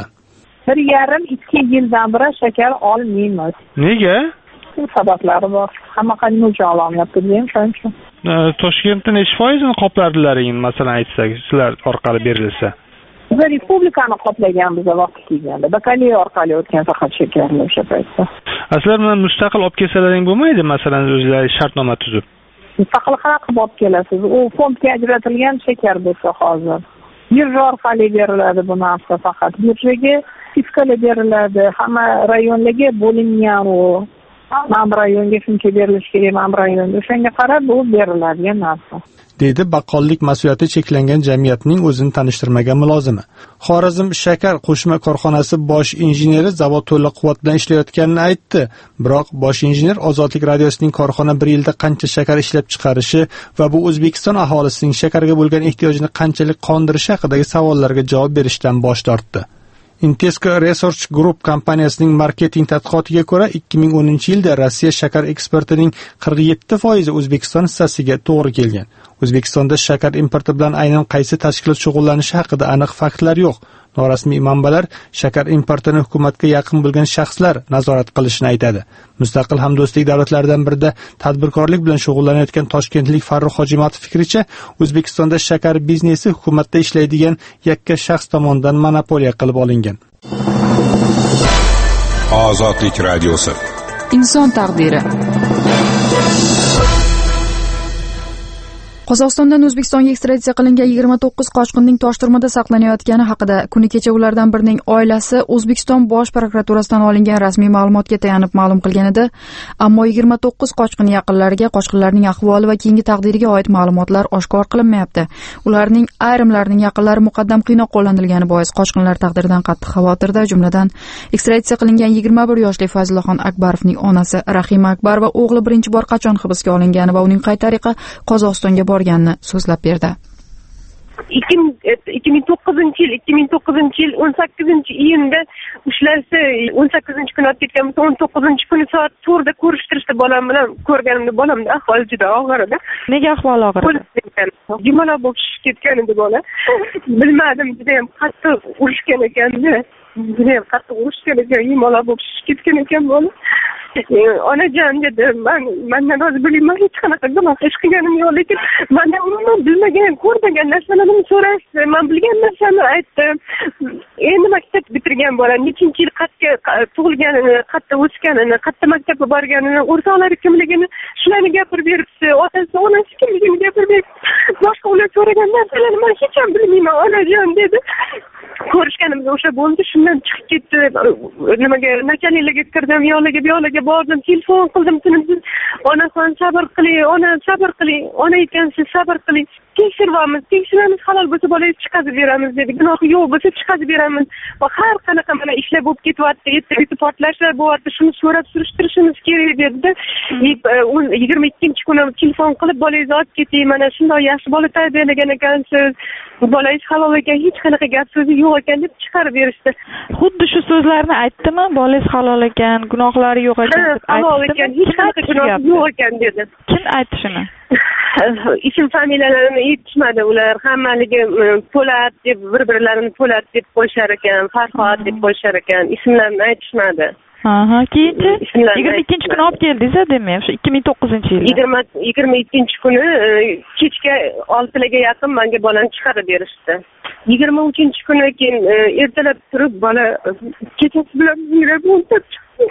1,5-2 yildan beri shakar olmaymiz. Nega? Sabablari bor. Hamma qanday olmayapti deyim shuncha. Toshkentda necha foizini qoplardilaring, masalan aytsak, sizlar orqali berilsa? Biz respublikani qoplaganmiz vaqt kelganda. Bakaliya orqali o'tgan faqat shakarlar o'sha paytda. Sizlar bilan mustaqil olib kelsalaring bo'lmaydi, masalan, o'zlari shartnoma tuzib? Mustaqil qanaqa olib kelasiz? U fondga ajratilgan shakar bo'lsa hozir. Birja orqali beriladi bu narsa faqat. Birjaga fiskali beriladi. Hamma rayonlarga bo'lingan u. Mana rayonga shuncha berilishi kerak, mana rayonga o'shanga qarab bu beriladigan narsa. Deydi baqqollik mas'uliyati cheklangan jamiyatning o'zini tanishtirmagan mulozimi. Xorazm shakar qo'shma korxonasi bosh injeneri zavod to'liq quvvat bilan ishlayotganini aytdi. Biroq bosh injener Ozodlik radiosining korxona bir yilda qancha shakar ishlab chiqarishi va bu O'zbekiston aholisining shakarga bo'lgan ehtiyojini qanchalik qondirishi haqidagi savollarga javob berishdan bosh tortdi. Intesco Research Group kompaniyasining marketing tadqiqotiga ko'ra, 2010-yilda Rossiya shakar eksportining 47% O'zbekiston hissasiga to'g'ri kelgan. O'zbekistonda shakar importi bilan aynan qaysi tashkilot shug'ullanishi haqida aniq faktlar yo'q. Norasmiy manbalar shakar importini hukumatga yaqin bo'lgan shaxslar nazorat qilishini aytadi. Mustaqil hamdo'stlik davlatlaridan birida tadbirkorlik bilan shug'ullanayotgan toshkentlik Farruh Hojimatov fikricha, O'zbekistonda shakar biznesi hukumatda ishlaydigan yakka shaxs tomonidan monopoliya qilib olingan. Ozodlik radiosi. Inson taqdiri. Qozog'istondan O'zbekistonga ekstraditsiya qilingan 29 qochqinning Toshturmada saqlanayotgani haqida kuni kecha ulardan birining oilasi O'zbekiston Bosh prokuraturasidan olingan rasmiy ma'lumotga tayanib ma'lum qilgan edi. Ammo 29 qochqin yaqinlariga qochqinlarning ahvoli va keyingi taqdiriga oid ma'lumotlar oshkor qilinmayapti. Ularning ayrimlarining yaqinlari muqaddam qiynoq qo'llanilgani bois qochqinlar taqdiridan qattiq xavotirda, jumladan ekstraditsiya qilingan 21 yoshli Fazlillaxon Akbarovning onasi Rahima Akbarova o'g'li birinchi bor qachon hibsga olingani va uning qay tariqa Qozog'istonga borganini so'zlab berdi. 2009 yil 18-iyunda ushlarsa 18-kuni olib ketgan bo'lsa 19-kuni soat 4da ko'rishtirishdi bolam bilan. Ko'rganimda bolamning ahvoli juda og'ir edi. Nega ahvoli og'ir edi? Yumaloq bo'lib shishib ketgan edi bola. Bilmadim, juda ham qattiq urishgan ekan-da. Yumaloq bo'lib shishib ketgan ekan bola. Onajon dedi, mendan rozi bo'ling, hech qanaqa gunoh ish qilganim yo'q, lekin mendan umuman bilmagan, ko'rmagan narsalarni so'rashdi. Men bilgan narsani aytdim. Endi maktab bitirgan bola, nechinchi yil qayerga tug'ilganini, qayerda o'sganini, qayerda maktabga borganini, o'rtoqlari kimligini shularni gapirib beribdi. Onasi kimligini gapirib beribdi. Boshqa ular so'ragan narsalarni men hech ham bilmayman, onajon dedi. Ko'rishganimizda o'sha bo'ldi, shundan chiqib ketdi. Nimaga nachalniklarga kirdim, yo'laga bordim, telefon qildim tinimsiz. Onaxon sabr qiling, ona ekansiz, sabr qiling. Tekshiramiz, halol bo'lsa bolangizni chiqazib beramiz dedi. Gunohi yo'q bo'lsa chiqazib beramiz. Va har qanaqa mana ishlar bo'lib ketyapti, erta portlashlar bo'lyapti, shuni so'rab surishtirishimiz kerak dedi. 22-kuni telefon qilib bolangizni olib keting, mana shunday yaxshi bola tarbiyalagan ekansiz. Bolangiz halol ekan, hech qanaqa gap so'zi yo'q ekan deb chiqarib berishdi. Xuddi shu so'zlarni aytdimi? Bolangiz halol ekan, gunohlari yo'q ekan deb aytdimi? Halol ekan, hech qanaqa gunohi yo'q ekan dedi. Kim aytdi shuni? Ism familiyalarini aytishmadi ular. Hammaligi Po'lat deb bir-birlarini Po'lat deb qo'yishar ekan, Farhod deb qo'yishar ekan. Ismlarini aytishmadi. Keyinchi 22-kuni olib keldingiz-a, demak, o'sha 2009-yil. 22-kuni kechga 6larga yaqin menga bolani chiqarib berishdi. 23-kuni keyin ertalab turib bola kechasi bilan yurib o'ntib chiqdi.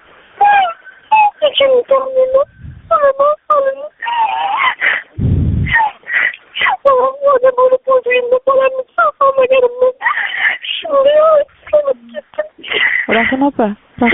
Rahim opa.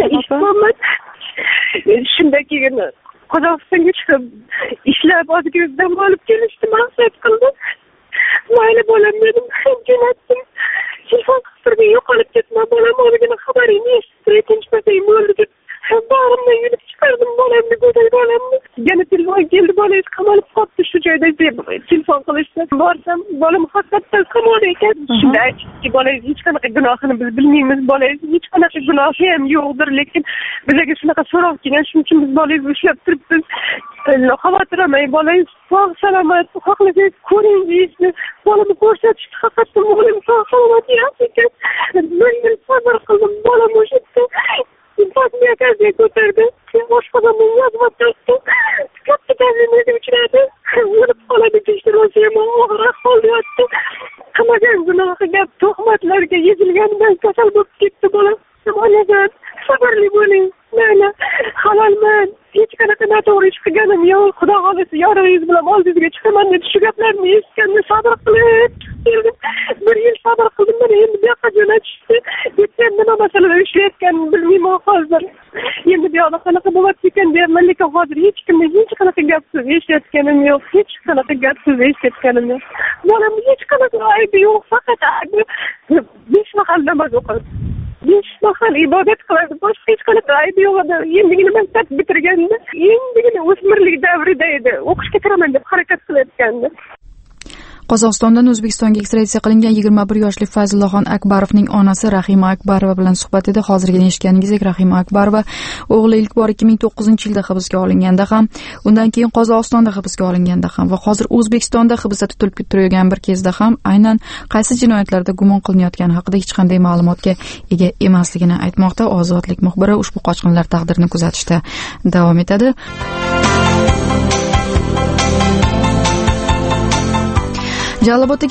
Shundan keyin Qozog'istonga chiqib ishlab ozgina dam olib kelishdi, maqsad qildi. Mayli bolam dedim, jo'natdim. Telefon qilib turgan, yo'qolib ketma bolam, ozgina xabaringni eshitib tinchmasang bo'ldi deb bag'rimdan yurib chiqardim bolamni, go'zal bolamni. Yana telefon keldi, bolangiz qamalib qolibdi shu joyda deb telefon qilishdi. Borsam bolam haqiqatdan qamaldi ekan. Shunda aytdiki, bolangiz hech qanaqa gunohini biz bilmaymiz, bolangiz hech qanaqa gunohi ham yo'qdir, lekin bizga shunaqa so'roq kelgan, shuning uchun biz bolangizni ushlab turibmiz. Xavotir olmang, bolangiz sog' salomat, xohlasangiz ko'ring deyishni, bolamni ko'rsatishdi. Haqiqatdan bolam sog' salomat yaxshi ekan. Bir yil sabr qildim, bolam o'sha Pazmiyakaziga ko'tardi. Boshqalarning yozib katta tazminga uchradi. O'lib qoladi tekshiruvchi ham og'ir ahvolda yotdi. Qilmagan gunohi gap tuhmatlarga yezilganidan kasal bo'lib ketdi bola. Onajon, sabrli bo'ling. Mana halolman. Hech qanaqa noto'g'ri ish qilganim yo'q. Xudo xohlasa yoringiz bilan oldingizga chiqaman deb shu gaplarni eshitganda sabr qilib keldim. Bir yil sabr qildim, mana endi bu yoqqa jo'natishdi. Lekin nima masalada ishlayotganimni bilmayman hozir. Endi bu yoqda qanaqa bo'lyapti ekan deyapman, lekin hozir hech kimdan hech qanaqa gap so'z eshitayotganim yo'q. Hech qanaqa gap so'z eshitayotganim yo'q. Bolamni hech qanaqa aybi yo'q, faqat 5 mahal namoz o'qiydi. 5 mahal ibodat qiladi, boshqa hech qanaqa aybi yo'q edi. Endigina maktab bitirganda, endigina o'smirlik davrida edi. O'qishga kiraman deb harakat qilayotgandi. Qozog'istondan O'zbekistonga ekstraditsiya qilingan 21 yoshli Fayzullaxon Akbarovning onasi Rahima Akbarova bilan suhbat edi. Hozirgina eshitganingizdek, Rahima Akbarova o'g'li ilk bor 2009-yilda hibsga olinganda ham, undan keyin Qozog'istonda hibsga olinganda ham va hozir O'zbekistonda hibsda tutilib turgan bir kezda ham aynan qaysi jinoyatlarda gumon qilinayotgani haqida hech qanday ma'lumotga ega emasligini aytmoqda. Ozodlik muxbiri ushbu qochqinlar taqdirini kuzatishda davom etadi. Jalaboddagi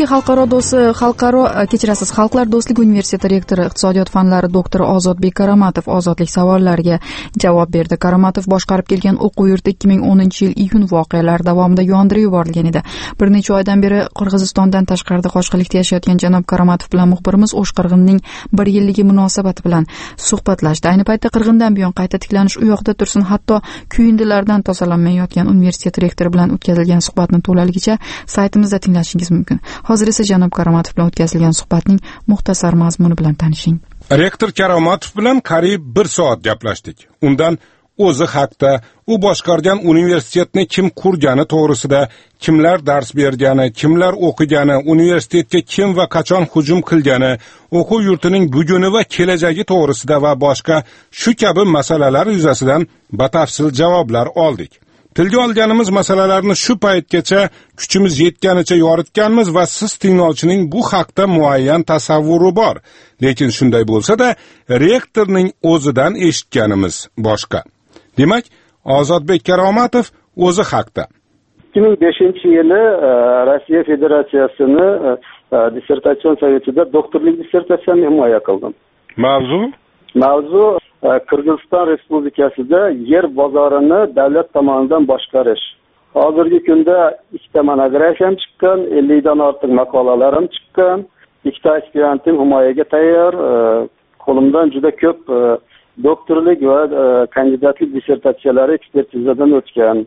Xalqlar do'stligi universiteti rektori, iqtisodiyot fanlari doktori Ozodbek Karamatov ozodlik savollariga javob berdi. Karamatov boshqarib kelgan o'quv yurti 2010-yil iyun voqealari davomida yondirib yuborilgan edi. Bir necha oydan beri Qirg'izistondan tashqarida qochqinlikda yashayotgan janob Karamatov bilan muxbirimiz O'sh Qirg'inning 1 yilligi munosabati bilan suhbatlashdi. Ayni paytda Qirg'indan buyon qayta tiklanish u yoqda tursin, hatto kuyindilardan tozalanmayotgan universitet rektori bilan o'tkazilgan suhbatni to'laligicha saytimizda tinglashingiz mumkin. Hozir esa janob Karamatov bilan o'tkazilgan suhbatning muxtasar mazmuni bilan tanishing. Rektor Karamatov bilan qariyb 1 soat gaplashdik. Undan o'zi haqda, u boshqargan universitetni kim qurgani to'g'risida, kimlar dars bergani, kimlar o'qigani, universitetga kim va qachon hujum qilgani, o'quv yurtining buguni va kelajagi to'g'risida va boshqa shu kabi masalalar yuzasidan batafsil javoblar oldik. Tilga olganimiz masalalarni shu paytgacha kuchimiz yetganicha yoritganmiz va siz tinglovchining bu haqda muayyan tasavvuri bor. Lekin shunday bo'lsa-da, rektorning o'zidan eshitganimiz boshqa. Demak, Ozodbek Karomatov o'zi haqda. 2005-yili Rossiya Federatsiyasini dissertatsion sovetida doktorlik dissertatsiyani himoya qildim. Mavzu Qirg'iziston Respublikasida yer bozorini davlat tomonidan boshqarish. Hozirgi kunda 2 monografiyam chiqqan, 50 dan ortiq maqolalarim chiqqan, 2 aspirantim himoyaga tayyor, qo'limdan juda ko'p doktorlik va kandidatlik dissertatsiyalari ekspertizadan o'tgan.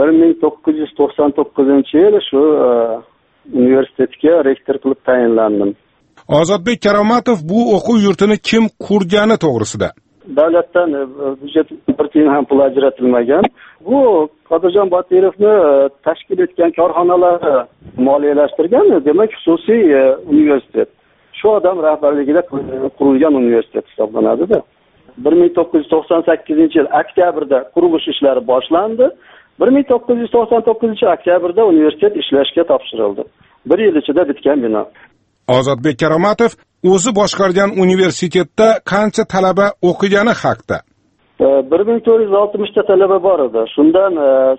1999-yil shu universitetga rektor qilib tayinlandim. Ozodbek Karomatov bu o'quv yurtini kim qurgani to'g'risida. Davlatdan byudjet bir tiyin ham pul ajratilmagan. Bu Qodirjon Botirovni tashkil etgan korxonalari moliyalashtirgan, demak xususiy universitet. Shu odam rahbarligida qurilgan universitet hisoblanadi-da. 1998-yil oktyabrda qurilish ishlari boshlandi. 1999-oktyabrda universitet ishlashga topshirildi. 1 yil ichida bitgan bino. Ozodbek Karomatov o'zi boshqargan universitetda qancha talaba o'qigani haqida. 1460 ta talaba bor edi. Shundan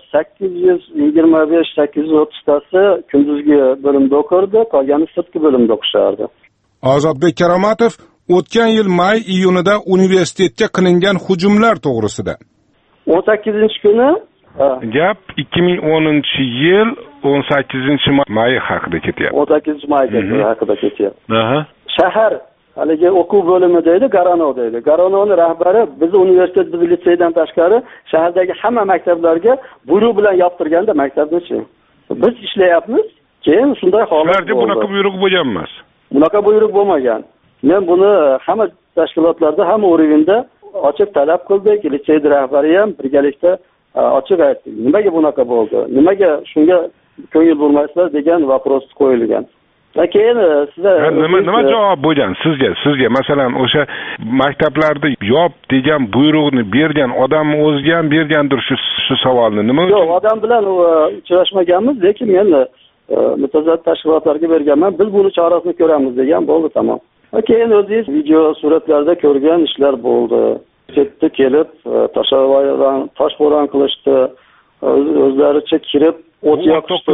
825-830 tasi kunduzgi bo'limda o'qirdi, qolgani sirtqi bo'limda o'qishardi. Ozodbek Karomatov o'tgan yil may-iyunida universitetga qilingan hujumlar to'g'risida. 18-kuni gap 2010-yil 18-may haqida ketyapti. 18-may haqida ketyapti. Shahar haligi o'quv bo'limida edi, Garonova edi. Garonovning rahbari biz universitet, biz litseydan tashqari shahardagi hamma maktablarga buyruq bilan yoptirganda maktabni-chi. Biz ishlayapmiz. Keyin shunday holat bo'ldi. Ularda bunaqa buyruq bo'lgan emas. Bunaqa buyruq bo'lmagan. Men buni hamma tashkilotlarda, hamma o'rinda ochiq talab qildik. Litsey rahbari ham birgalikda ochiq aytdik. Nimaga bunaqa bo'ldi? Nimaga shunga ko'ngil bo'lmaysizlar degan vaqros qo'yilgan. Keyin sizlar nima javob bo'lgan sizga masalan o'sha maktablarda yop degan buyruqni bergan odamni o'ziga ham bergandir shu savolni. Nima uchun? Yo'q, odam bilan uchrashmaganmiz, lekin men mutasaddi tashkilotlarga berganman. Biz buni chorasini ko'ramiz degan bo'ldi, tamom. Keyin o'zingiz video suratlarda ko'rgan ishlar bo'ldi. Chetda kelib toshbo'ron qilishdi. O'zlaricha kirib o't yoqishdi.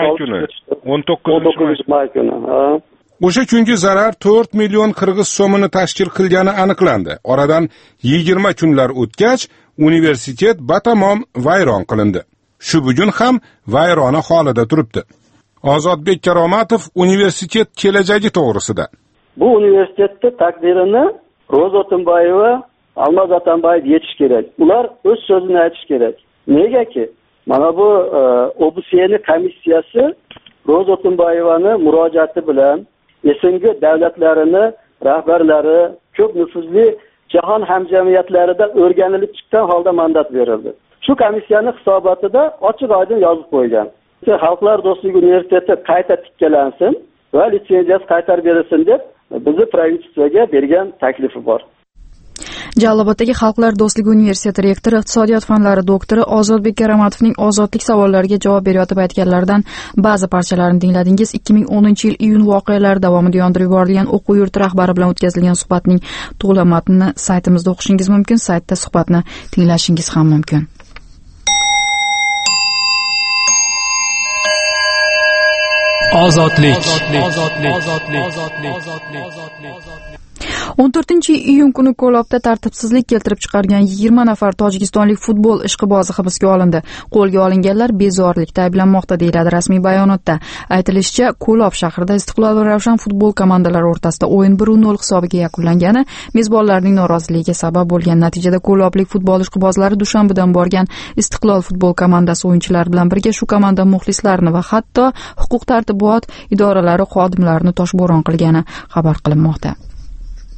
19-may kuni. O'sha kungi zarar 4 million qirg'iz so'mini tashkil qilgani aniqlandi. Oradan 20 kunlar o'tgach, universitet batamom vayron qilindi. Shu bugun ham vayrona holida turibdi. Ozodbek Karomatov universitet kelajagi to'g'risida. Bu universitetning taqdirini Ro'za Otunbayeva, Almaz Atambayev yechish kerak. Ular o'z so'zini aytish kerak. Negaki? Mana bu OBSE'ni komissiyasi Ro'za Otunbayevani murojaati bilan SNG davlatlarini rahbarlari ko'p nufuzli jahon hamjamiyatlarida o'rganilib chiqqan holda mandat berildi. Shu komissiyaning hisobotida ochiq-oydin yozib qo'ygan. Xalqlar do'stligi universiteti qayta tikkalansin va litsenziyasi qaytarib berilsin deb bizni pravительствоga bergan taklifi bor. Jalloboddagi Xalqlar do'stligi universiteti rektori, iqtisodiyot fanlari doktori Ozodbek Karomatovning ozodlik savollariga javob berayotib aytganlaridan ba'zi parchalarini tingladingiz. 2010-yil iyun voqealari davomida yondirib yuborilgan o'quv yurti rahbari bilan o'tkazilgan suhbatning to'liq matnini saytimizda o'qishingiz mumkin, saytda suhbatni tinglashingiz ham mumkin. Ozodlik. 14-iyun kuni Ko'lobda tartibsizlik keltirib chiqargan 20 nafar tojikistonlik futbol ishqibozi hibsga olindi. Qo'lga olinganlar bezorilikda ayblanmoqda deyiladi rasmiy bayonotda. Aytilishicha, Ko'lob shahrida Istiqlol va Ravshan futbol komandalari o'rtasida o'yin 1-0 hisobiga yakunlangani mezbonlarning noroziligiga sabab bo'lgan. Natijada Ko'loblik futbol ishqibozlari Dushanbadan borgan Istiqlol futbol komandasi o'yinchilari bilan birga shu komanda muxlislarini va hatto huquq-tartibot idoralari xodimlarini toshbo'ron qilgani xabar qilinmoqda.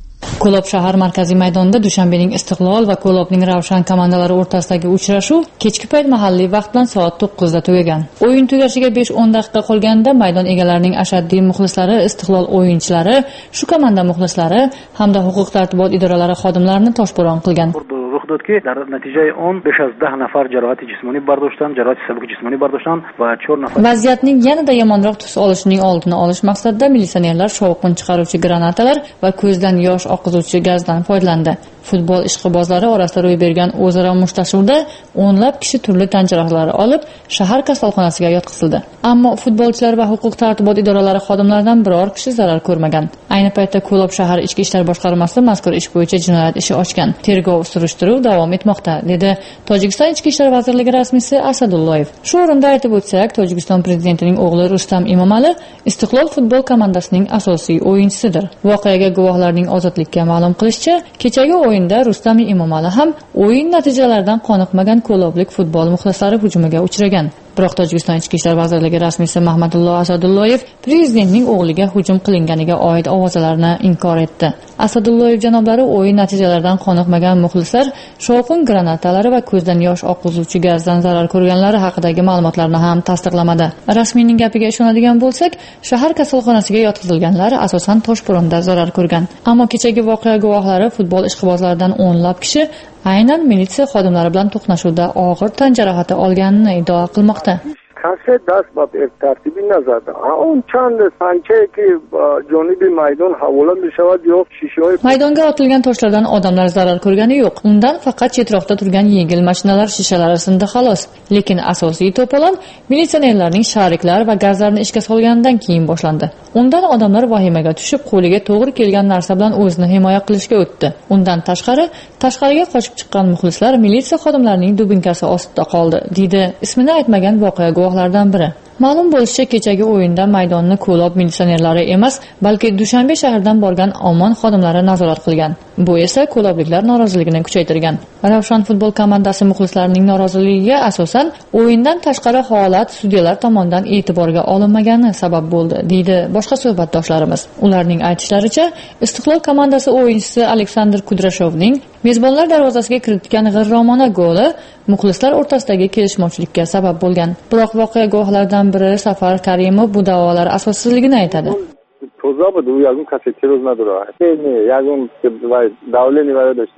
Ko'lob shahar markaziy maydonida Dushanbening Istiqlol va Ko'lobning Ravshan komandalari o'rtasidagi uchrashuv kechki payt mahalliy vaqt bilan soat 9 da tugagan. O'yin tugashiga 5-10 daqiqa qolganida maydon egalarining ashaddiy muxlislari Istiqlol o'yinchilari, shu komanda muxlislari hamda huquq-tartibot idoralari xodimlarini toshbo'ron qilgan. ruh dodki در نتیجه اون بیش از 10 نفر جراحت جسمانی برداشتن، جراحت سبک جسمانی برداشتن و 4 نفر. Vaziyatning yanada yomonroq tus olishining oldini olish maqsadida militsionerlar shovqin chiqaruvchi granatalar va ko'zdan yosh oqizuvchi gazdan foydalandi. Futbol ishqibozlari orasida ro'y bergan o'zaro mushtlashuvda o'nlab kishi turli tan jarohatlari olib, shahar kasalxonasiga yotqizildi. Ammo futbolchilar va huquq-tartibot idoralari xodimlaridan biror kishi zarar ko'rmagan. Ayni paytda Ko'lob shahar ichki ishlar boshqarmasi mazkur ish bo'yicha jinoyat ishi ochgan. Tergov surishtiruv davom etmoqda, dedi Tojikiston ichki ishlar vazirligi rasmiysi Asadullayev. Shu o'rinda aytib o'tsak, Tojikiston prezidentining o'g'li Rustam Imomali Istiqlol futbol komandasining asosiy o'yinchisidir. Voqeaga guvohlarning ozodlikka ma'lum qilishicha, kechagi o'yinda Rustam Imomali ham o'yin natijalaridan qoniqmagan ko'loblik futbol muxlislari hujumiga uchragan. Biroq Tojikiston ichki ishlar vazirligi rasmiysi Mahmadulloh Asadullayev prezidentning o'g'liga hujum qilinganiga oid ovozalarni inkor etdi. Asadullayev janoblari o'yin natijalaridan qoniqmagan muxlislar shovqin granatalari va ko'zdan yosh oqizuvchi gazdan zarar ko'rganlari haqidagi ma'lumotlarni ham tasdiqlamadi. Rasmiyning gapiga ishonadigan bo'lsak, shahar kasalxonasiga yotqizilganlar asosan toshbo'ronda zarar ko'rgan. Ammo kechagi voqea guvohlari futbol ishqibozlaridan o'nlab kishi aynan militsiya xodimlari bilan to'qnashuvda og'ir tan jarohati olganini iddao qilmoqda. کسی دست به ترتیبی نزده. اون چند سنچه که جانب میدان حواله می شود یا شیشه‌های maydonga otilgan toshlardan odamlar zarar ko'rgani yo'q. Undan faqat chetroqda turgan yengil mashinalar shishalari sindi xolos. Lekin asosiy to'polon militsionerlarning shariklar va gazlarni ishga solganidan keyin boshlandi. Undan odamlar vahimaga tushib, qo'liga to'g'ri kelgan narsa bilan o'zini himoya qilishga o'tdi. Undan tashqariga qochib chiqqan muxlislar militsiya xodimlarining dubinkasi ostida qoldi, deydi ismini aytmagan voqea guvohlaridan biri. Ma'lum bo'lishicha, kechagi o'yinda maydonni Ko'lob militsionerlari emas, balki Dushanbe shahridan borgan Omon xodimlari nazorat qilgan. Bu esa ko'lobliklar noroziligini kuchaytirgan. Ravshan futbol komandasi muxlislarining noroziligiga asosan o'yindan tashqari holat sudyalar tomonidan e'tiborga olinmagani sabab bo'ldi, deydi boshqa suhbatdoshlarimiz. Ularning aytishlaricha, Istiqlol komandasi o'yinchisi Aleksandr Kudrashovning mezbonlar darvozasiga kiritgan g'irromona goli muxlislar o'rtasidagi kelishmovchilikka sabab bo'lgan. Biroq voqea guvohlaridan biri Safar Karimov bu da'volar asossizligini aytadi. توضیح بده او یازون کسی که روز نداره یازون که davle nivara داشته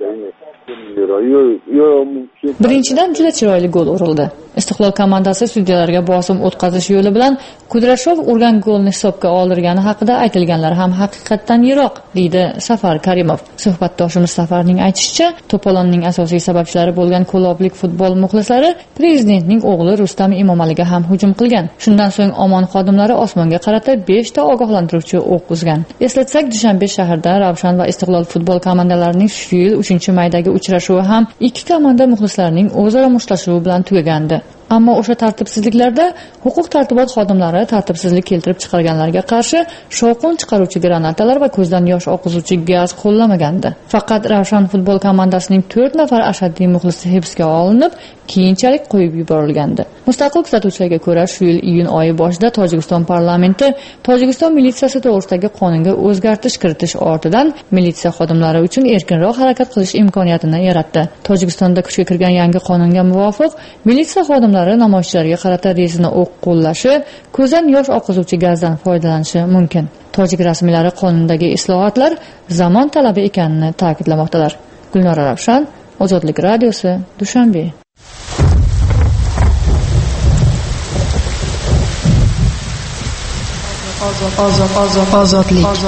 Birinchidan juda chiroyli gol urildi. Istiqlol komandasi sudyalarga bosim o'tkazish yo'li bilan Kudrashov urgan golni hisobga oldirgani haqida aytilganlar ham haqiqatdan yiroq, deydi Safar Karimov. Suhbatdoshimiz Safarning aytishicha, to'polonning asosiy sababchilari bo'lgan ko'loblik futbol muxlislari prezidentning o'g'li Rustam Imomaliga ham hujum qilgan. Shundan so'ng Omon xodimlari osmonga qarata 5 ta ogohlantiruvchi o'q uzgan. Eslatsak, Dushanbe shahrida Ravshan va Istiqlol futbol komandalarining shu yil 3-maydagi uchrashuvi ham ikki komanda muxlislarining o'zaro mushtlashuvi bilan tugagandi. Ammo o'sha tartibsizliklarda huquq-tartibot xodimlari tartibsizlik keltirib chiqarganlarga qarshi shovqin chiqaruvchi granatalar va ko'zdan yosh oqizuvchi gaz qo'llamagandi. Faqat Ravshan futbol komandasining 4 nafar ashaddiy muxlisi hibsga olinib, keyinchalik qo'yib yuborilgandi. Mustaqil kuzatuvchilarga ko'ra, shu yil iyun oyi boshida Tojikiston parlamenti Tojikiston militsiyasi to'g'risidagi qonunga o'zgartirish kiritish ortidan militsiya xodimlari uchun erkinroq harakat qilish imkoniyatini yaratdi. Tojikistonda kuchga kirgan yangi qonunga muvofiq militsiya xodimlari namoyishchilarga qarata rezina o'q qo'llashi, ko'zdan yosh oqizuvchi gazdan foydalanishi mumkin. Tojik rasmiylari qonundagi islohotlar zamon talabi ekanini ta'kidlamoqdalar. Gulnora Ravshan, Ozodlik radiosi, Dushanbe. Ozodlik.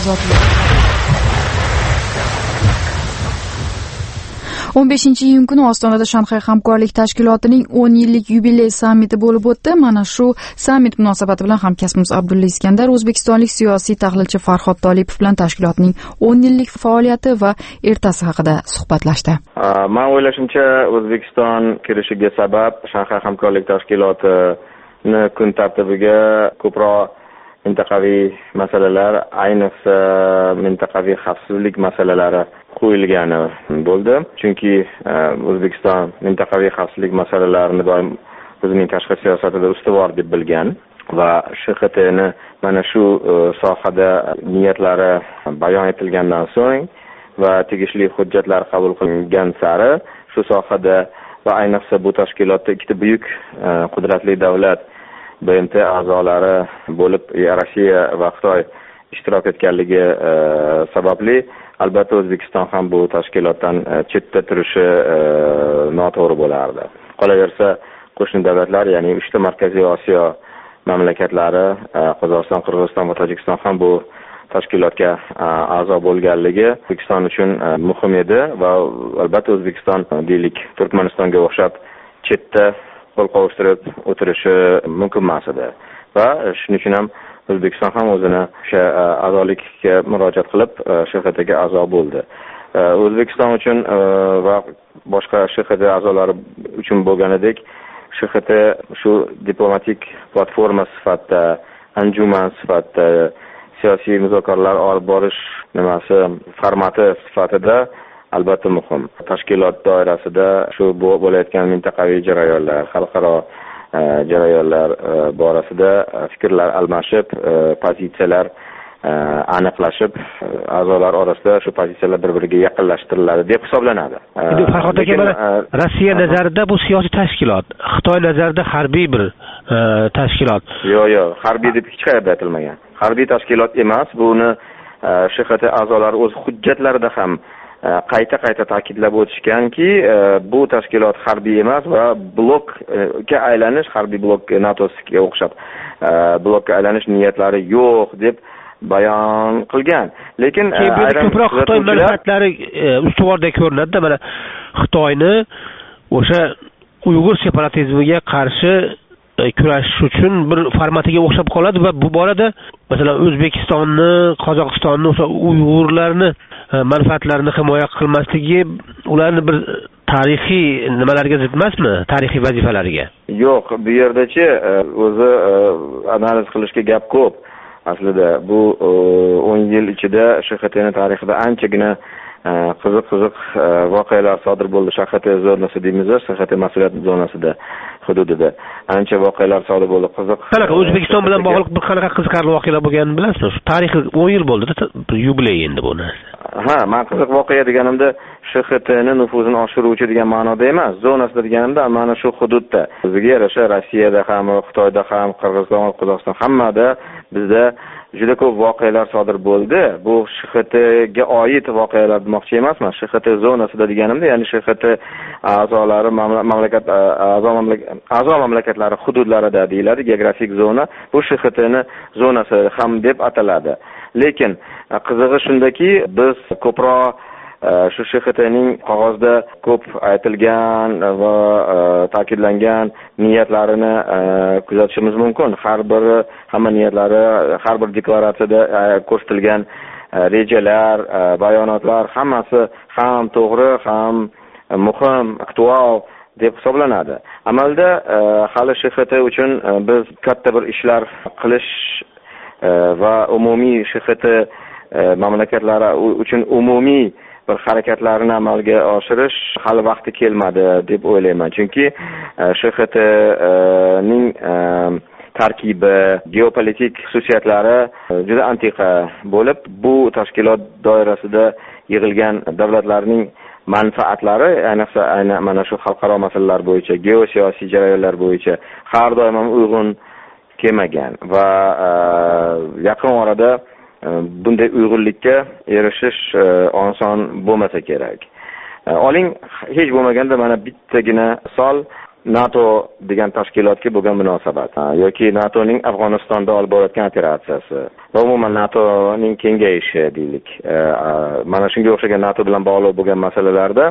15-iyun kuni Ostonada Shanxay hamkorlik tashkilotining 10 yillik yubiley sammiti bo'lib o'tdi. Mana shu sammit munosabati bilan hamkasbimiz Abdulla Iskandar o'zbekistonlik siyosiy tahlilchi Farhod Tolipov bilan tashkilotning 10 yillik faoliyati va ertasi haqida suhbatlashdi. Men o'ylashimcha, O'zbekiston kirishiga sabab Shanxay hamkorlik tashkilotini kun tartibiga ko'proq mintaqaviy masalalar, ayniqsa mintaqaviy xavfsizlik masalalari qo'yilgani bo'ldi. Chunki O'zbekiston mintaqaviy xavfsizlik masalalarini doim o'zining tashqi siyosatida ustuvor deb bilgan va SHTni mana shu sohada niyatlari bayon etilgandan so'ng va tegishli hujjatlar qabul qilingan sari shu sohada va ayniqsa bu tashkilotda ikkita buyuk qudratli davlat BMT a'zolari bo'lib Rossiya va Xitoy ishtirok etganligi sababli albatta O'zbekiston ham bu tashkilotdan chetda turishi noto'g'ri bo'lardi. Qolaversa, qo'shni davlatlar, ya'ni 3 ta Markaziy Osiyo mamlakatlari, Qozog'iston, Qirg'iziston va Tojikiston ham bu tashkilotga a'zo bo'lganligi O'zbekiston uchun muhim edi va albatta O'zbekiston deylik Turkmanistonga o'xshab chetda qo'l qovushtirib o'tirishi mumkin emas edi va shuning uchun ham O'zbekiston ham o'zini o'sha a'zolikka murojaat qilib SHXTga a'zo bo'ldi. O'zbekiston uchun va boshqa SHXT a'zolari uchun bo'lganidek SHXT shu diplomatik platforma sifatida, anjuman sifatida, siyosiy muzokaralar olib borish formati sifatida albatta muhim. Tashkilot doirasida shu bo'layotgan mintaqaviy jarayonlar, xalqaro jarayonlar borasida fikrlar almashib, pozitsiyalar aniqlashib, a'zolar orasida shu pozitsiyalar bir-biriga yaqinlashtiriladi deb hisoblanadi. Endi Farhod aka, mana Rossiya nazarida bu siyosiy tashkilot, Xitoy nazarida harbiy bir tashkilot. Yo'q, harbiy deb hech qayerda aytilmagan. Harbiy tashkilot emas, buni SHXT a'zolari o'z hujjatlarida ham qayta ta'kidlab o'tishganki, bu tashkilot harbiy emas va blokka aylanish, harbiy blok NATOga o'xshab blokka aylanish niyatlari yo'q deb bayon qilgan. Lekin ko'proq Xitoy manfaatlari ustuvordek ko'rinadi. Mana Xitoyni o'sha Uyg'ur separatizmiga qarshi kurashish uchun bir formatiga o'xshab qoladi va bu borada masalan O'zbekistonni, Qozog'istonni, o'sha Uyg'urlarni manfaatlarini himoya qilmasligi ularni bir tarixiy nimalarga zid emasmi? Tarixiy vazifalariga. Yo'q, bu yerdachi o'zi analiz qilishga gap ko'p. Aslida bu 10 yil ichida SHXTning tarixida anchagina qiziq voqealar sodir bo'ldi. SHXT zonasi deymiz, SHXT mas'uliyat zonasida hududida ancha voqealar sodir bo'ldi. Qanaqa O'zbekiston bilan bog'liq bir qanaqa qiziqarli voqealar bo'lganini bilasizmi? Tarixiy 10 yil bo'ldi-da, yubiley endi bu narsa. Men qiziq voqea deganimda SHXTning nufuzini oshiruvchi degan ma'noda emas, zonasida deganimda mana shu hududda. O'ziga yarasha Rossiyada ham, Xitoyda ham, Qirg'iziston, Qozog'iston hammada bizda juda ko'p voqealar sodir bo'ldi. Bu SHXTga oid voqealar demoqchi emasman. SHXT zonasida deganimda, ya'ni SHXT a'zolari a'zo mamlakatlari hududlarida deyiladi, geografik zona. Bu SHXTning zonasi ham deb ataladi. Lekin qizig'i shundaki, biz ko'proq shu SHXTning qog'ozda ko'p aytilgan va ta'kidlangan niyatlarini kuzatishimiz mumkin. Hamma niyatlari har bir deklaratsiyada ko'rsatilgan rejalar, bayonotlar hammasi ham to'g'ri, ham muhim, aktual deb hisoblanadi. Amalda hali SHXT uchun biz katta bir ishlar qilish va umumiy SHXT mamlakatlari uchun umumiy bir harakatlarni amalga oshirish hali vaqti kelmadi deb o'ylayman. Chunki SHXTning tarkibi, geopolitik xususiyatlari juda antiqa bo'lib, bu tashkilot doirasida yig'ilgan davlatlarning manfaatlari, ayniqsa mana shu xalqaro masalalar bo'yicha, geosiyosiy jarayonlar bo'yicha har doim ham uyg'un kelmagan va yaqin orada bunday uyg'unlikka erishish oson bo'lmasa kerak. Oling, hech bo'lmaganda mana bittagina misol NATO degan tashkilotga bo'lgan munosabat yoki NATOning Afg'onistonda olib borayotgan operatsiyasi va umuman NATOning kengayishi deylik. Mana shunga o'xshagan NATO bilan bog'liq bo'lgan masalalarda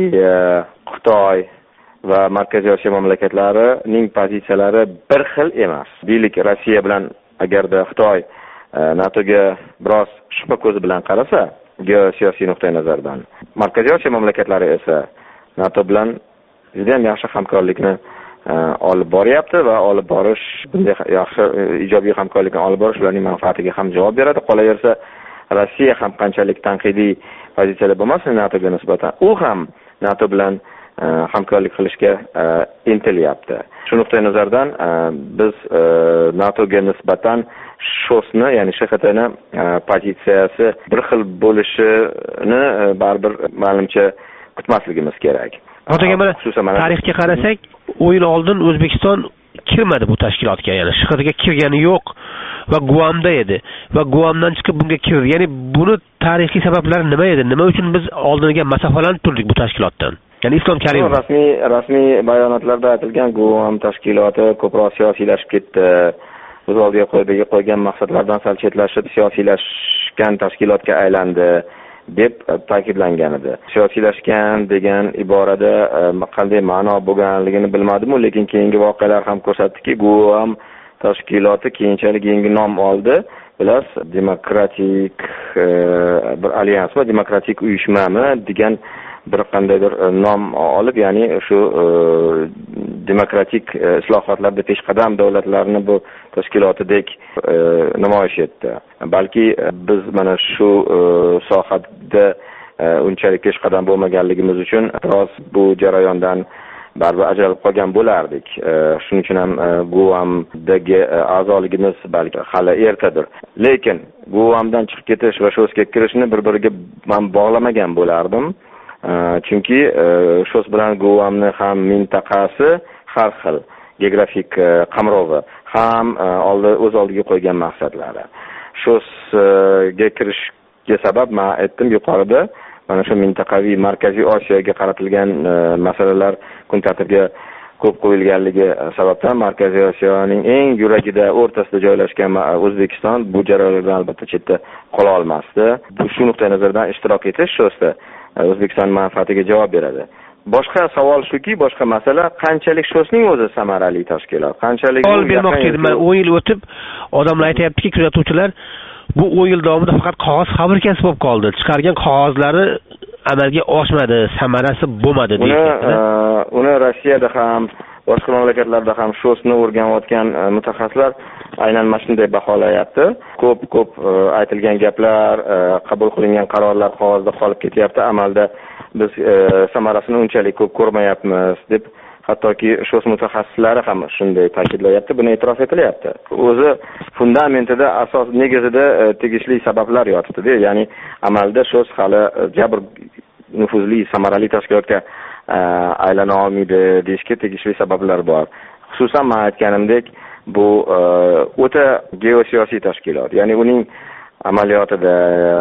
Xitoy va Markaziy Osiyo mamlakatlarining pozitsiyalari bir xil emas. Deylik, Rossiya bilan agarda Xitoy NATOga biroz shubha ko'zi bilan qarasa, geosiyosiy nuqtai nazardan, Markaziy Osiyo mamlakatlari esa NATO bilan juda ham yaxshi hamkorlikni olib boryapti va olib borish, bunday yaxshi ijobiy hamkorlikni olib borish ularning manfaatiga ham javob beradi. Qolaversa, Rossiya ham qanchalik tanqidiy pozitsiyada bo'lmasin NATOga nisbatan, u ham NATO bilan hamkorlik qilishga intilyapti. Shu nuqtai nazardan biz NATOga nisbatan shosni, ya'ni SHXTni pozitsiyasi bir xil bo'lishini baribir menimcha kutmasligimiz kerak. Otaga mana tarixga qarasak, o'yin oldin O'zbekiston kirmadi bu tashkilotga, ya'ni SHXTga kirgani yo'q va Guamda edi va Guamdan chiqib bunga kirdi. Ya'ni buni tarixiy sabablari nima edi? Nima uchun biz oldiniga masofalanib turdik bu tashkilotdan? Ya'ni Islom Karimov rasmiy bayonotlarda aytilgan Guam tashkiloti ko'proq siyosiylashib ketdi. O'z oldiga qo'ygan maqsadlardan sal chetlashib siyosiylashgan tashkilotga aylandi deb ta'kidlangan edi. Siyosiylashgan degan iborada qanday ma'no bo'lganligini bilmadim-u, lekin keyingi voqealar ham ko'rsatdiki, Guam tashkiloti keyinchalik yangi nom oldi. Bilasiz, demokratik bir alyans va demokratik uyushmami degan bir qandaydir nom olib, ya'ni shu demokratik islohotlarda peshqadam davlatlarni bu tashkilotidek namoyish etdi. Balki biz mana shu sohada unchalik peshqadam bo'lmaganligimiz uchun biroz bu jarayondan baribir ajralib qolgan bo'lardik. Shuning uchun ham Guamdagi a'zoligimiz balki hali ertadir. Lekin Guamdan chiqib ketish va SHOSga kirishni bir-biriga men bog'lamagan bo'lardim. Chunki SHOS bilan Guamni ham mintaqasi har xil, geografik qamrovi ham o'z oldiga qo'ygan maqsadlari. SHOSga kirishga sabab men aytdim yuqorida, mana shu mintaqaviy Markaziy Osiyoga qaratilgan masalalar kun tartibiga ko'p qo'yilganligi sababdan Markaziy Osiyoning eng yuragida, o'rtasida joylashgan O'zbekiston bu jarayonlardan albatta chetda qola olmasdi. Bu shu nuqtai nazardan ishtirok etish SHOSda O'zbekiston manfaatiga javob beradi. Boshqa savol shuki, boshqa masala qanchalik SHOSning o'zi samarali tashkilot, qanchalik savol bermoqchi edim. Men 10 yil o'tib, odamlar aytayaptiki, kuzatuvchilar bu 10 yil davomida faqat qog'oz fabrikasi bo'lib qoldi. Chiqargan qog'ozlari amalga oshmadi, samarasi bo'lmadi deyapti. Uni Rossiyada ham, boshqa mamlakatlarda ham SHOSni o'rganayotgan mutaxassislar aynan mana shunday baholayapti. Ko'p aytilgan gaplar, qabul qilingan qarorlar qog'ozda qolib ketyapti. Amalda biz samarasini unchalik ko'p ko'rmayapmiz deb hattoki SHOS mutaxassislari ham shunday ta'kidlayapti. Buni e'tirof etilyapti. O'zi fundamentida, asos negizida tegishli sabablar yotibdi. Ya'ni amalda SHOS hali jabr nufuzli, samarali tashkilotga aylana olmaydi deyishga tegishli sabablar bor. Xususan men aytganimdek, bu o'ta geosiyosiy tashkilot. Ya'ni uning amaliyotida,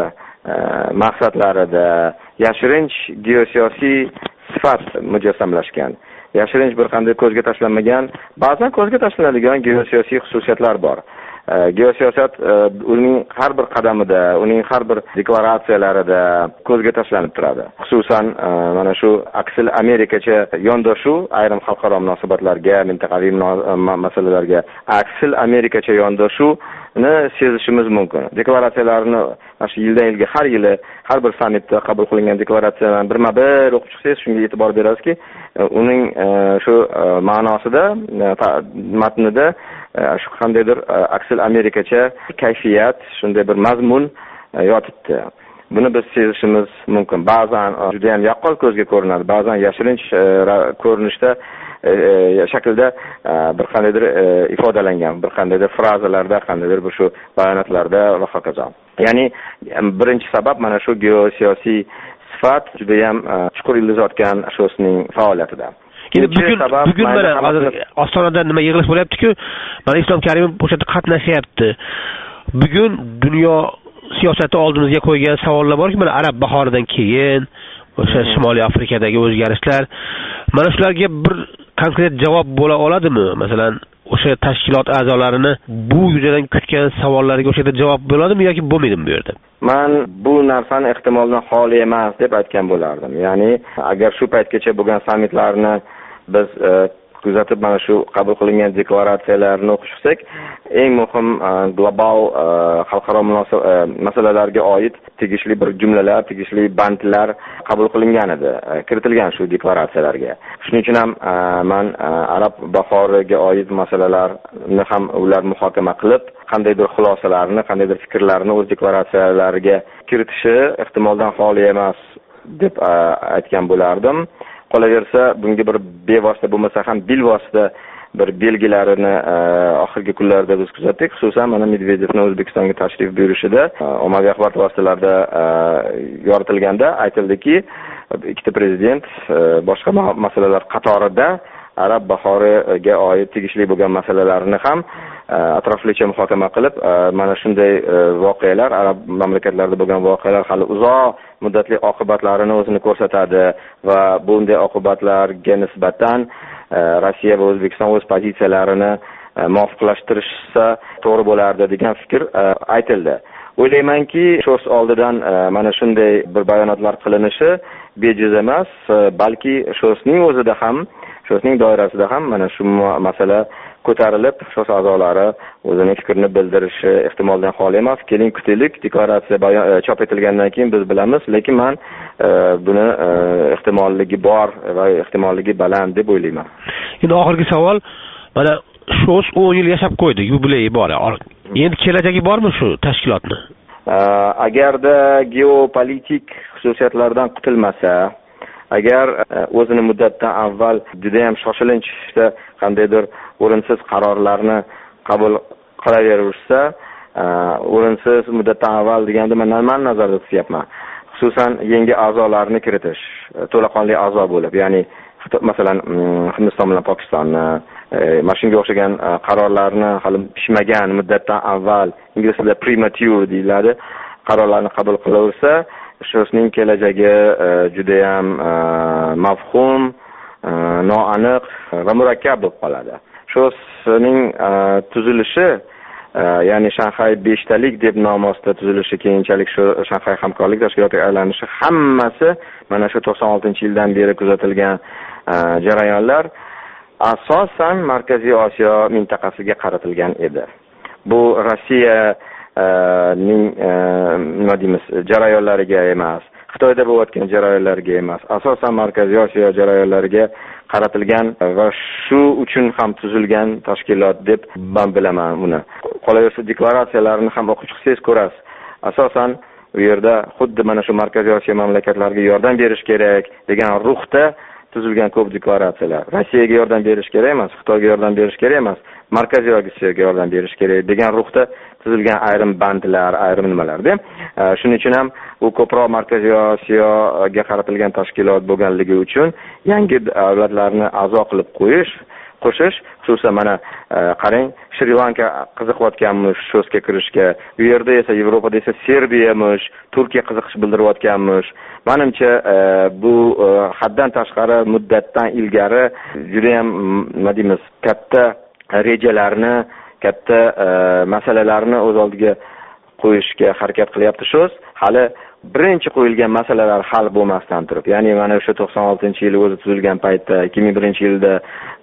maqsadlarida yashirinch geosiyosiy sifat mujassamlashgan. Yashirinch bir qanday ko'zga tashlanmagan, ba'zan ko'zga tashlanadigan geosiyosiy xususiyatlar bor. Geosiyosat uning har bir qadamida, uning har bir deklaratsiyalarida ko'zga tashlanib turadi. Xususan mana shu aksil Amerikacha yondashuv ayrim xalqaro munosabatlarga, mintaqaviy masalalarga aksil Amerikacha yondashuvni sezishimiz mumkin. Deklaratsiyalarni shu yildan yilga har yili har bir sammitda qabul qilingan deklaratsiyalarni birma-bir o'qib chiqsangiz shunga e'tibor berasizki, uning shu ma'nosida, matnida shu qandaydir aksil Amerikacha kayfiyat, shunday bir mazmun yotibdi. Buni biz sezishimiz mumkin. Ba'zan juda ham yaqqol ko'zga ko'rinadi, ba'zan yashirinch ko'rinishda shaklda bir qandaydir ifodalangan, bir qandaydir frazalarda, qandaydir bir shu bayonotlarda va hokazo. Ya'ni birinchi sabab mana shu geosiyosiy sifat juda ham chuqur ildiz otgan SHOSning faoliyatida. Bugun mana Ostonada nima yig'ilish bo'lyapti-ku, mana Islom Karimov o'sha yerda qatnashyapti. Bugun dunyo siyosati oldimizga qo'ygan savollar borki, mana Arab bahoridan keyin o'sha Shimoliy Afrikadagi o'zgarishlar, mana shularga bir konkret javob bo'la oladimi? Masalan, o'sha tashkilot a'zolarini bu yuzadan kutgan savollarga o'sha yerda javob bo'ladimi yoki bo'lmaydimi bu yerda? Men bu narsani ehtimoldan xoli emas deb aytgan bo'lardim. Ya'ni agar shu paytgacha bo'lgan sammitlarni biz kuzatib mana shu qabul qilingan deklaratsiyalarni o'qishsak, eng muhim global xalqaro masalalarga oid tegishli bir jumlalar, tegishli bandlar qabul qilingan edi, kiritilgan shu deklaratsiyalarga. Shuning uchun ham men Arab bahoriga oid masalalarni ham ular muhokama qilib, qandaydir xulosalarni, qandaydir fikrlarni o'z deklaratsiyalariga kiritishi ehtimoldan xoli emas deb aytgan bo'lardim. Qolaversa, bunga bir bevosita bo'lmasa ham bilvosita bir belgilarini oxirgi kunlarda biz kuzatdik. Xususan mana Medvedevning O'zbekistonga tashrif buyurishida ommaviy axborot vositalarida yoritilganda aytildiki, ikkita prezident boshqa masalalar qatorida arab bahoriga oid tegishli bo'lgan masalalarni ham atroflicha muhokama qilib, mana shunday voqealar, arab mamlakatlarida bo'lgan voqealar hali uzoq muddatli oqibatlarini o'zini ko'rsatadi va bunday oqibatlarga nisbatan Rossiya va O'zbekiston o'z pozitsiyalarini muvofiqlashtirishsa to'g'ri bo'lardi degan fikr aytildi. O'ylaymanki, sho's oldidan mana shunday bir bayonotlar qilinishi bejiz emas, balki sho'sning o'zida ham, sho'sning doirasida ham mana shu masala ko'tarilib, sho's a'zolari o'zining fikrini bildirishi ehtimoldan xoli emas. Keling kutaylik, deklaratsiya chop etilgandan keyin biz bilamiz, lekin men buni ehtimolligi bor va ehtimolligi baland deb o'ylayman. Endi oxirgi savol, mana sho's 10 yil yashab qo'ydi, yubileyi bor. Endi kelajagi bormi shu tashkilotni? Agarda geopolitik xususiyatlardan qutilmasa, agar o'zini muddatdan avval juda ham shoshilinchda qandaydir o'rinsiz qarorlarni qabul qilaversa, o'rinsiz muddatdan avval deganda men nazarda tutyapman. Xususan yangi a'zolarni kiritish, to'laqonli a'zo bo'lib, ya'ni masalan Hindiston bilan Pokistonni mana shunga o'xshagan qarorlarni hali pishmagan muddatdan avval, ingliz tilida premature deyiladi, qarorlarni qabul qilaversa, sho'sning kelajagi juda ham mavhum, noaniq va murakkab bo'lib qoladi. Sho'sning tuzilishi, ya'ni Shanxay 5talik deb nom ostida tuzilishi, keyinchalik shu Shanxay hamkorlik tashkilotiga aylanishi, hammasi mana shu 96-yildan beri kuzatilgan jarayonlar asosan Markaziy Osiyo mintaqasiga qaratilgan edi. Bu Rossiya ning nima deymiz, jarayonlariga emas, Xitoyda bo'layotgan jarayonlarga emas, asosan Markaziy Osiyo jarayonlariga qaratilgan va shu uchun ham tuzilgan tashkilot deb men bilaman buni. Qolaversa deklaratsiyalarni ham o'qib chiqsangiz ko'rasiz. Asosan u yerda xuddi mana shu Markaziy Osiyo mamlakatlariga yordam berish kerak degan ruhda tuzilgan ko'p deklaratsiyalar. Rossiyaga yordam berish kerak emas, Xitoyga yordam berish kerak emas, Markaziy Osiyoga yordam berish kerak degan ruhda tuzilgan ayrim bandlar, ayrim nimalarda. Shuning uchun ham u ko'proq Markaziy Osiyoga qaratilgan tashkilot bo'lganligi uchun yangi davlatlarni a'zo qilib qo'shish, xususan mana qarang, Shri Lanka qiziqayotganmish sho'sga kirishga, u yerda esa Yevropada esa Serbiyamish, Turkiya qiziqish bildirayotganmish. Menimcha bu haddan tashqari muddatdan ilgari juda ham nima deymiz, katta rejalarni, katta masalalarni o'z oldiga qo'yishga harakat qilyapti sho's. Hali birinchi qo'yilgan masalalar hal bo'lmasdan turib, ya'ni mana o'sha 96-yil o'zi tuzilgan paytda, 2001-yilda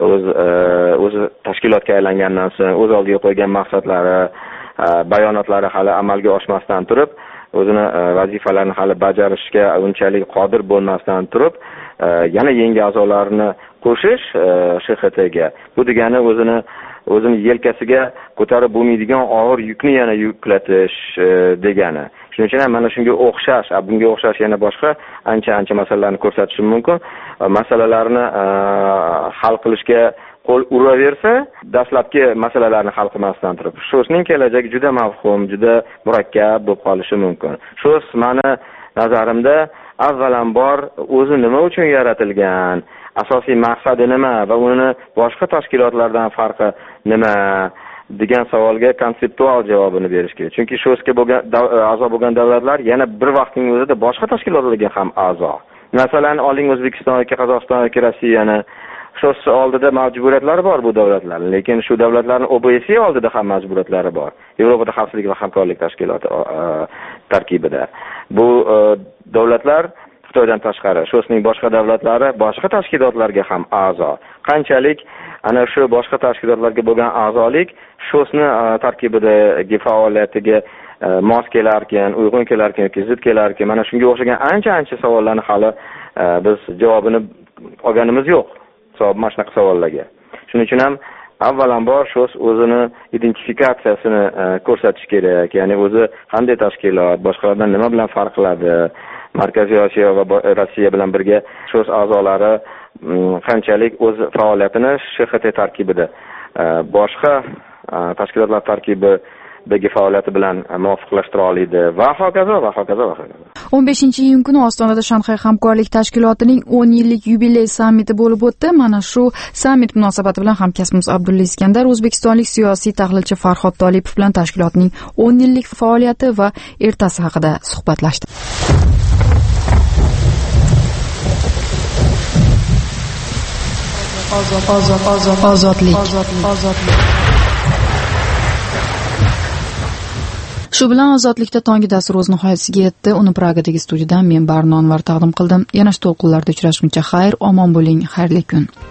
o'zi tashkilotga aylangandan so'ng o'z oldiga qo'ygan maqsadlari, bayonotlari hali amalga oshmasdan turib, o'zini vazifalarini hali bajarishga unchalik qodir bo'lmasdan turib, yana yangi a'zolarni qo'shish SHXTga. Bu degani o'zini yelkasiga ko'tarib bo'lmaydigan og'ir yukni yana yuklatish degani. Shuning uchun ham mana shunga o'xshash, bunga o'xshash yana boshqa ancha masalalarni ko'rsatishim mumkin. Masalalarni hal qilishga qo'l uraversa, dastlabki masalalarni hal qilmasdan turib, sho'sning kelajagi juda mavhum, juda murakkab bo'lib qolishi mumkin. Sho's meni nazarimda avvalambor o'zi nima uchun yaratilgan, asosiy maqsadi nima va uni boshqa tashkilotlardan farqi nima degan savolga konseptual javobini berish kerak. Chunki sho'sga bo'lgan a'zo bo'lgan davlatlar yana bir vaqtning o'zida boshqa tashkilotlarga ham a'zo. Masalan, oling O'zbekiston yoki Qozog'iston yoki Rossiyani, sho's oldida majburiyatlari bor bu davlatlarning, lekin shu davlatlarning OBSE oldida ham majburiyatlari bor. Yevropada xavfsizlik va hamkorlik tashkiloti tarkibida. Bu davlatlar Xitoydan tashqari, sho'sning boshqa davlatlari boshqa tashkilotlarga ham a'zo. Qanchalik ana shu boshqa tashkilotlarga bo'lgan a'zolik sho'sni tarkibidagi faoliyatiga mos kelarkan, uyg'un kelarkan yoki zid kelarkan, mana shunga o'xshagan ancha savollarni hali biz javobini olganimiz yo'q. Mana shunaqa savollarga. Shuning uchun ham avvalambor sho's o'zini identifikatsiyasini ko'rsatish kerak. Ya'ni o'zi qanday tashkilot, boshqalardan nima bilan farq qiladi, Markaziy Osiyo va Rossiya bilan birga sho'rs a'zolari qanchalik o'z faoliyatini SHXT tarkibida boshqa tashkilotlar tarkibidagi faoliyati bilan muvofiqlashtira oladi va hokazo va hokazo va hokazo. 15-iyun kuni Ostonada Shanxay hamkorlik tashkilotining 10 yillik yubiley sammiti bo'lib o'tdi. Mana shu sammit munosabati bilan hamkasbimiz Abdulla Iskandar o'zbekistonlik siyosiy tahlilchi Farhod Tolipov bilan tashkilotning 10 yillik faoliyati va ertasi haqida suhbatlashdi. Ozodlik. Shu bilan ozodlikda tongi dastur o'z nihoyasiga yetdi. Uni Pragadagi studiyadan men Barno Anvar taqdim qildim. Yana shu to'lqinlarda uchrashguncha xayr, omon bo'ling, xayrli kun.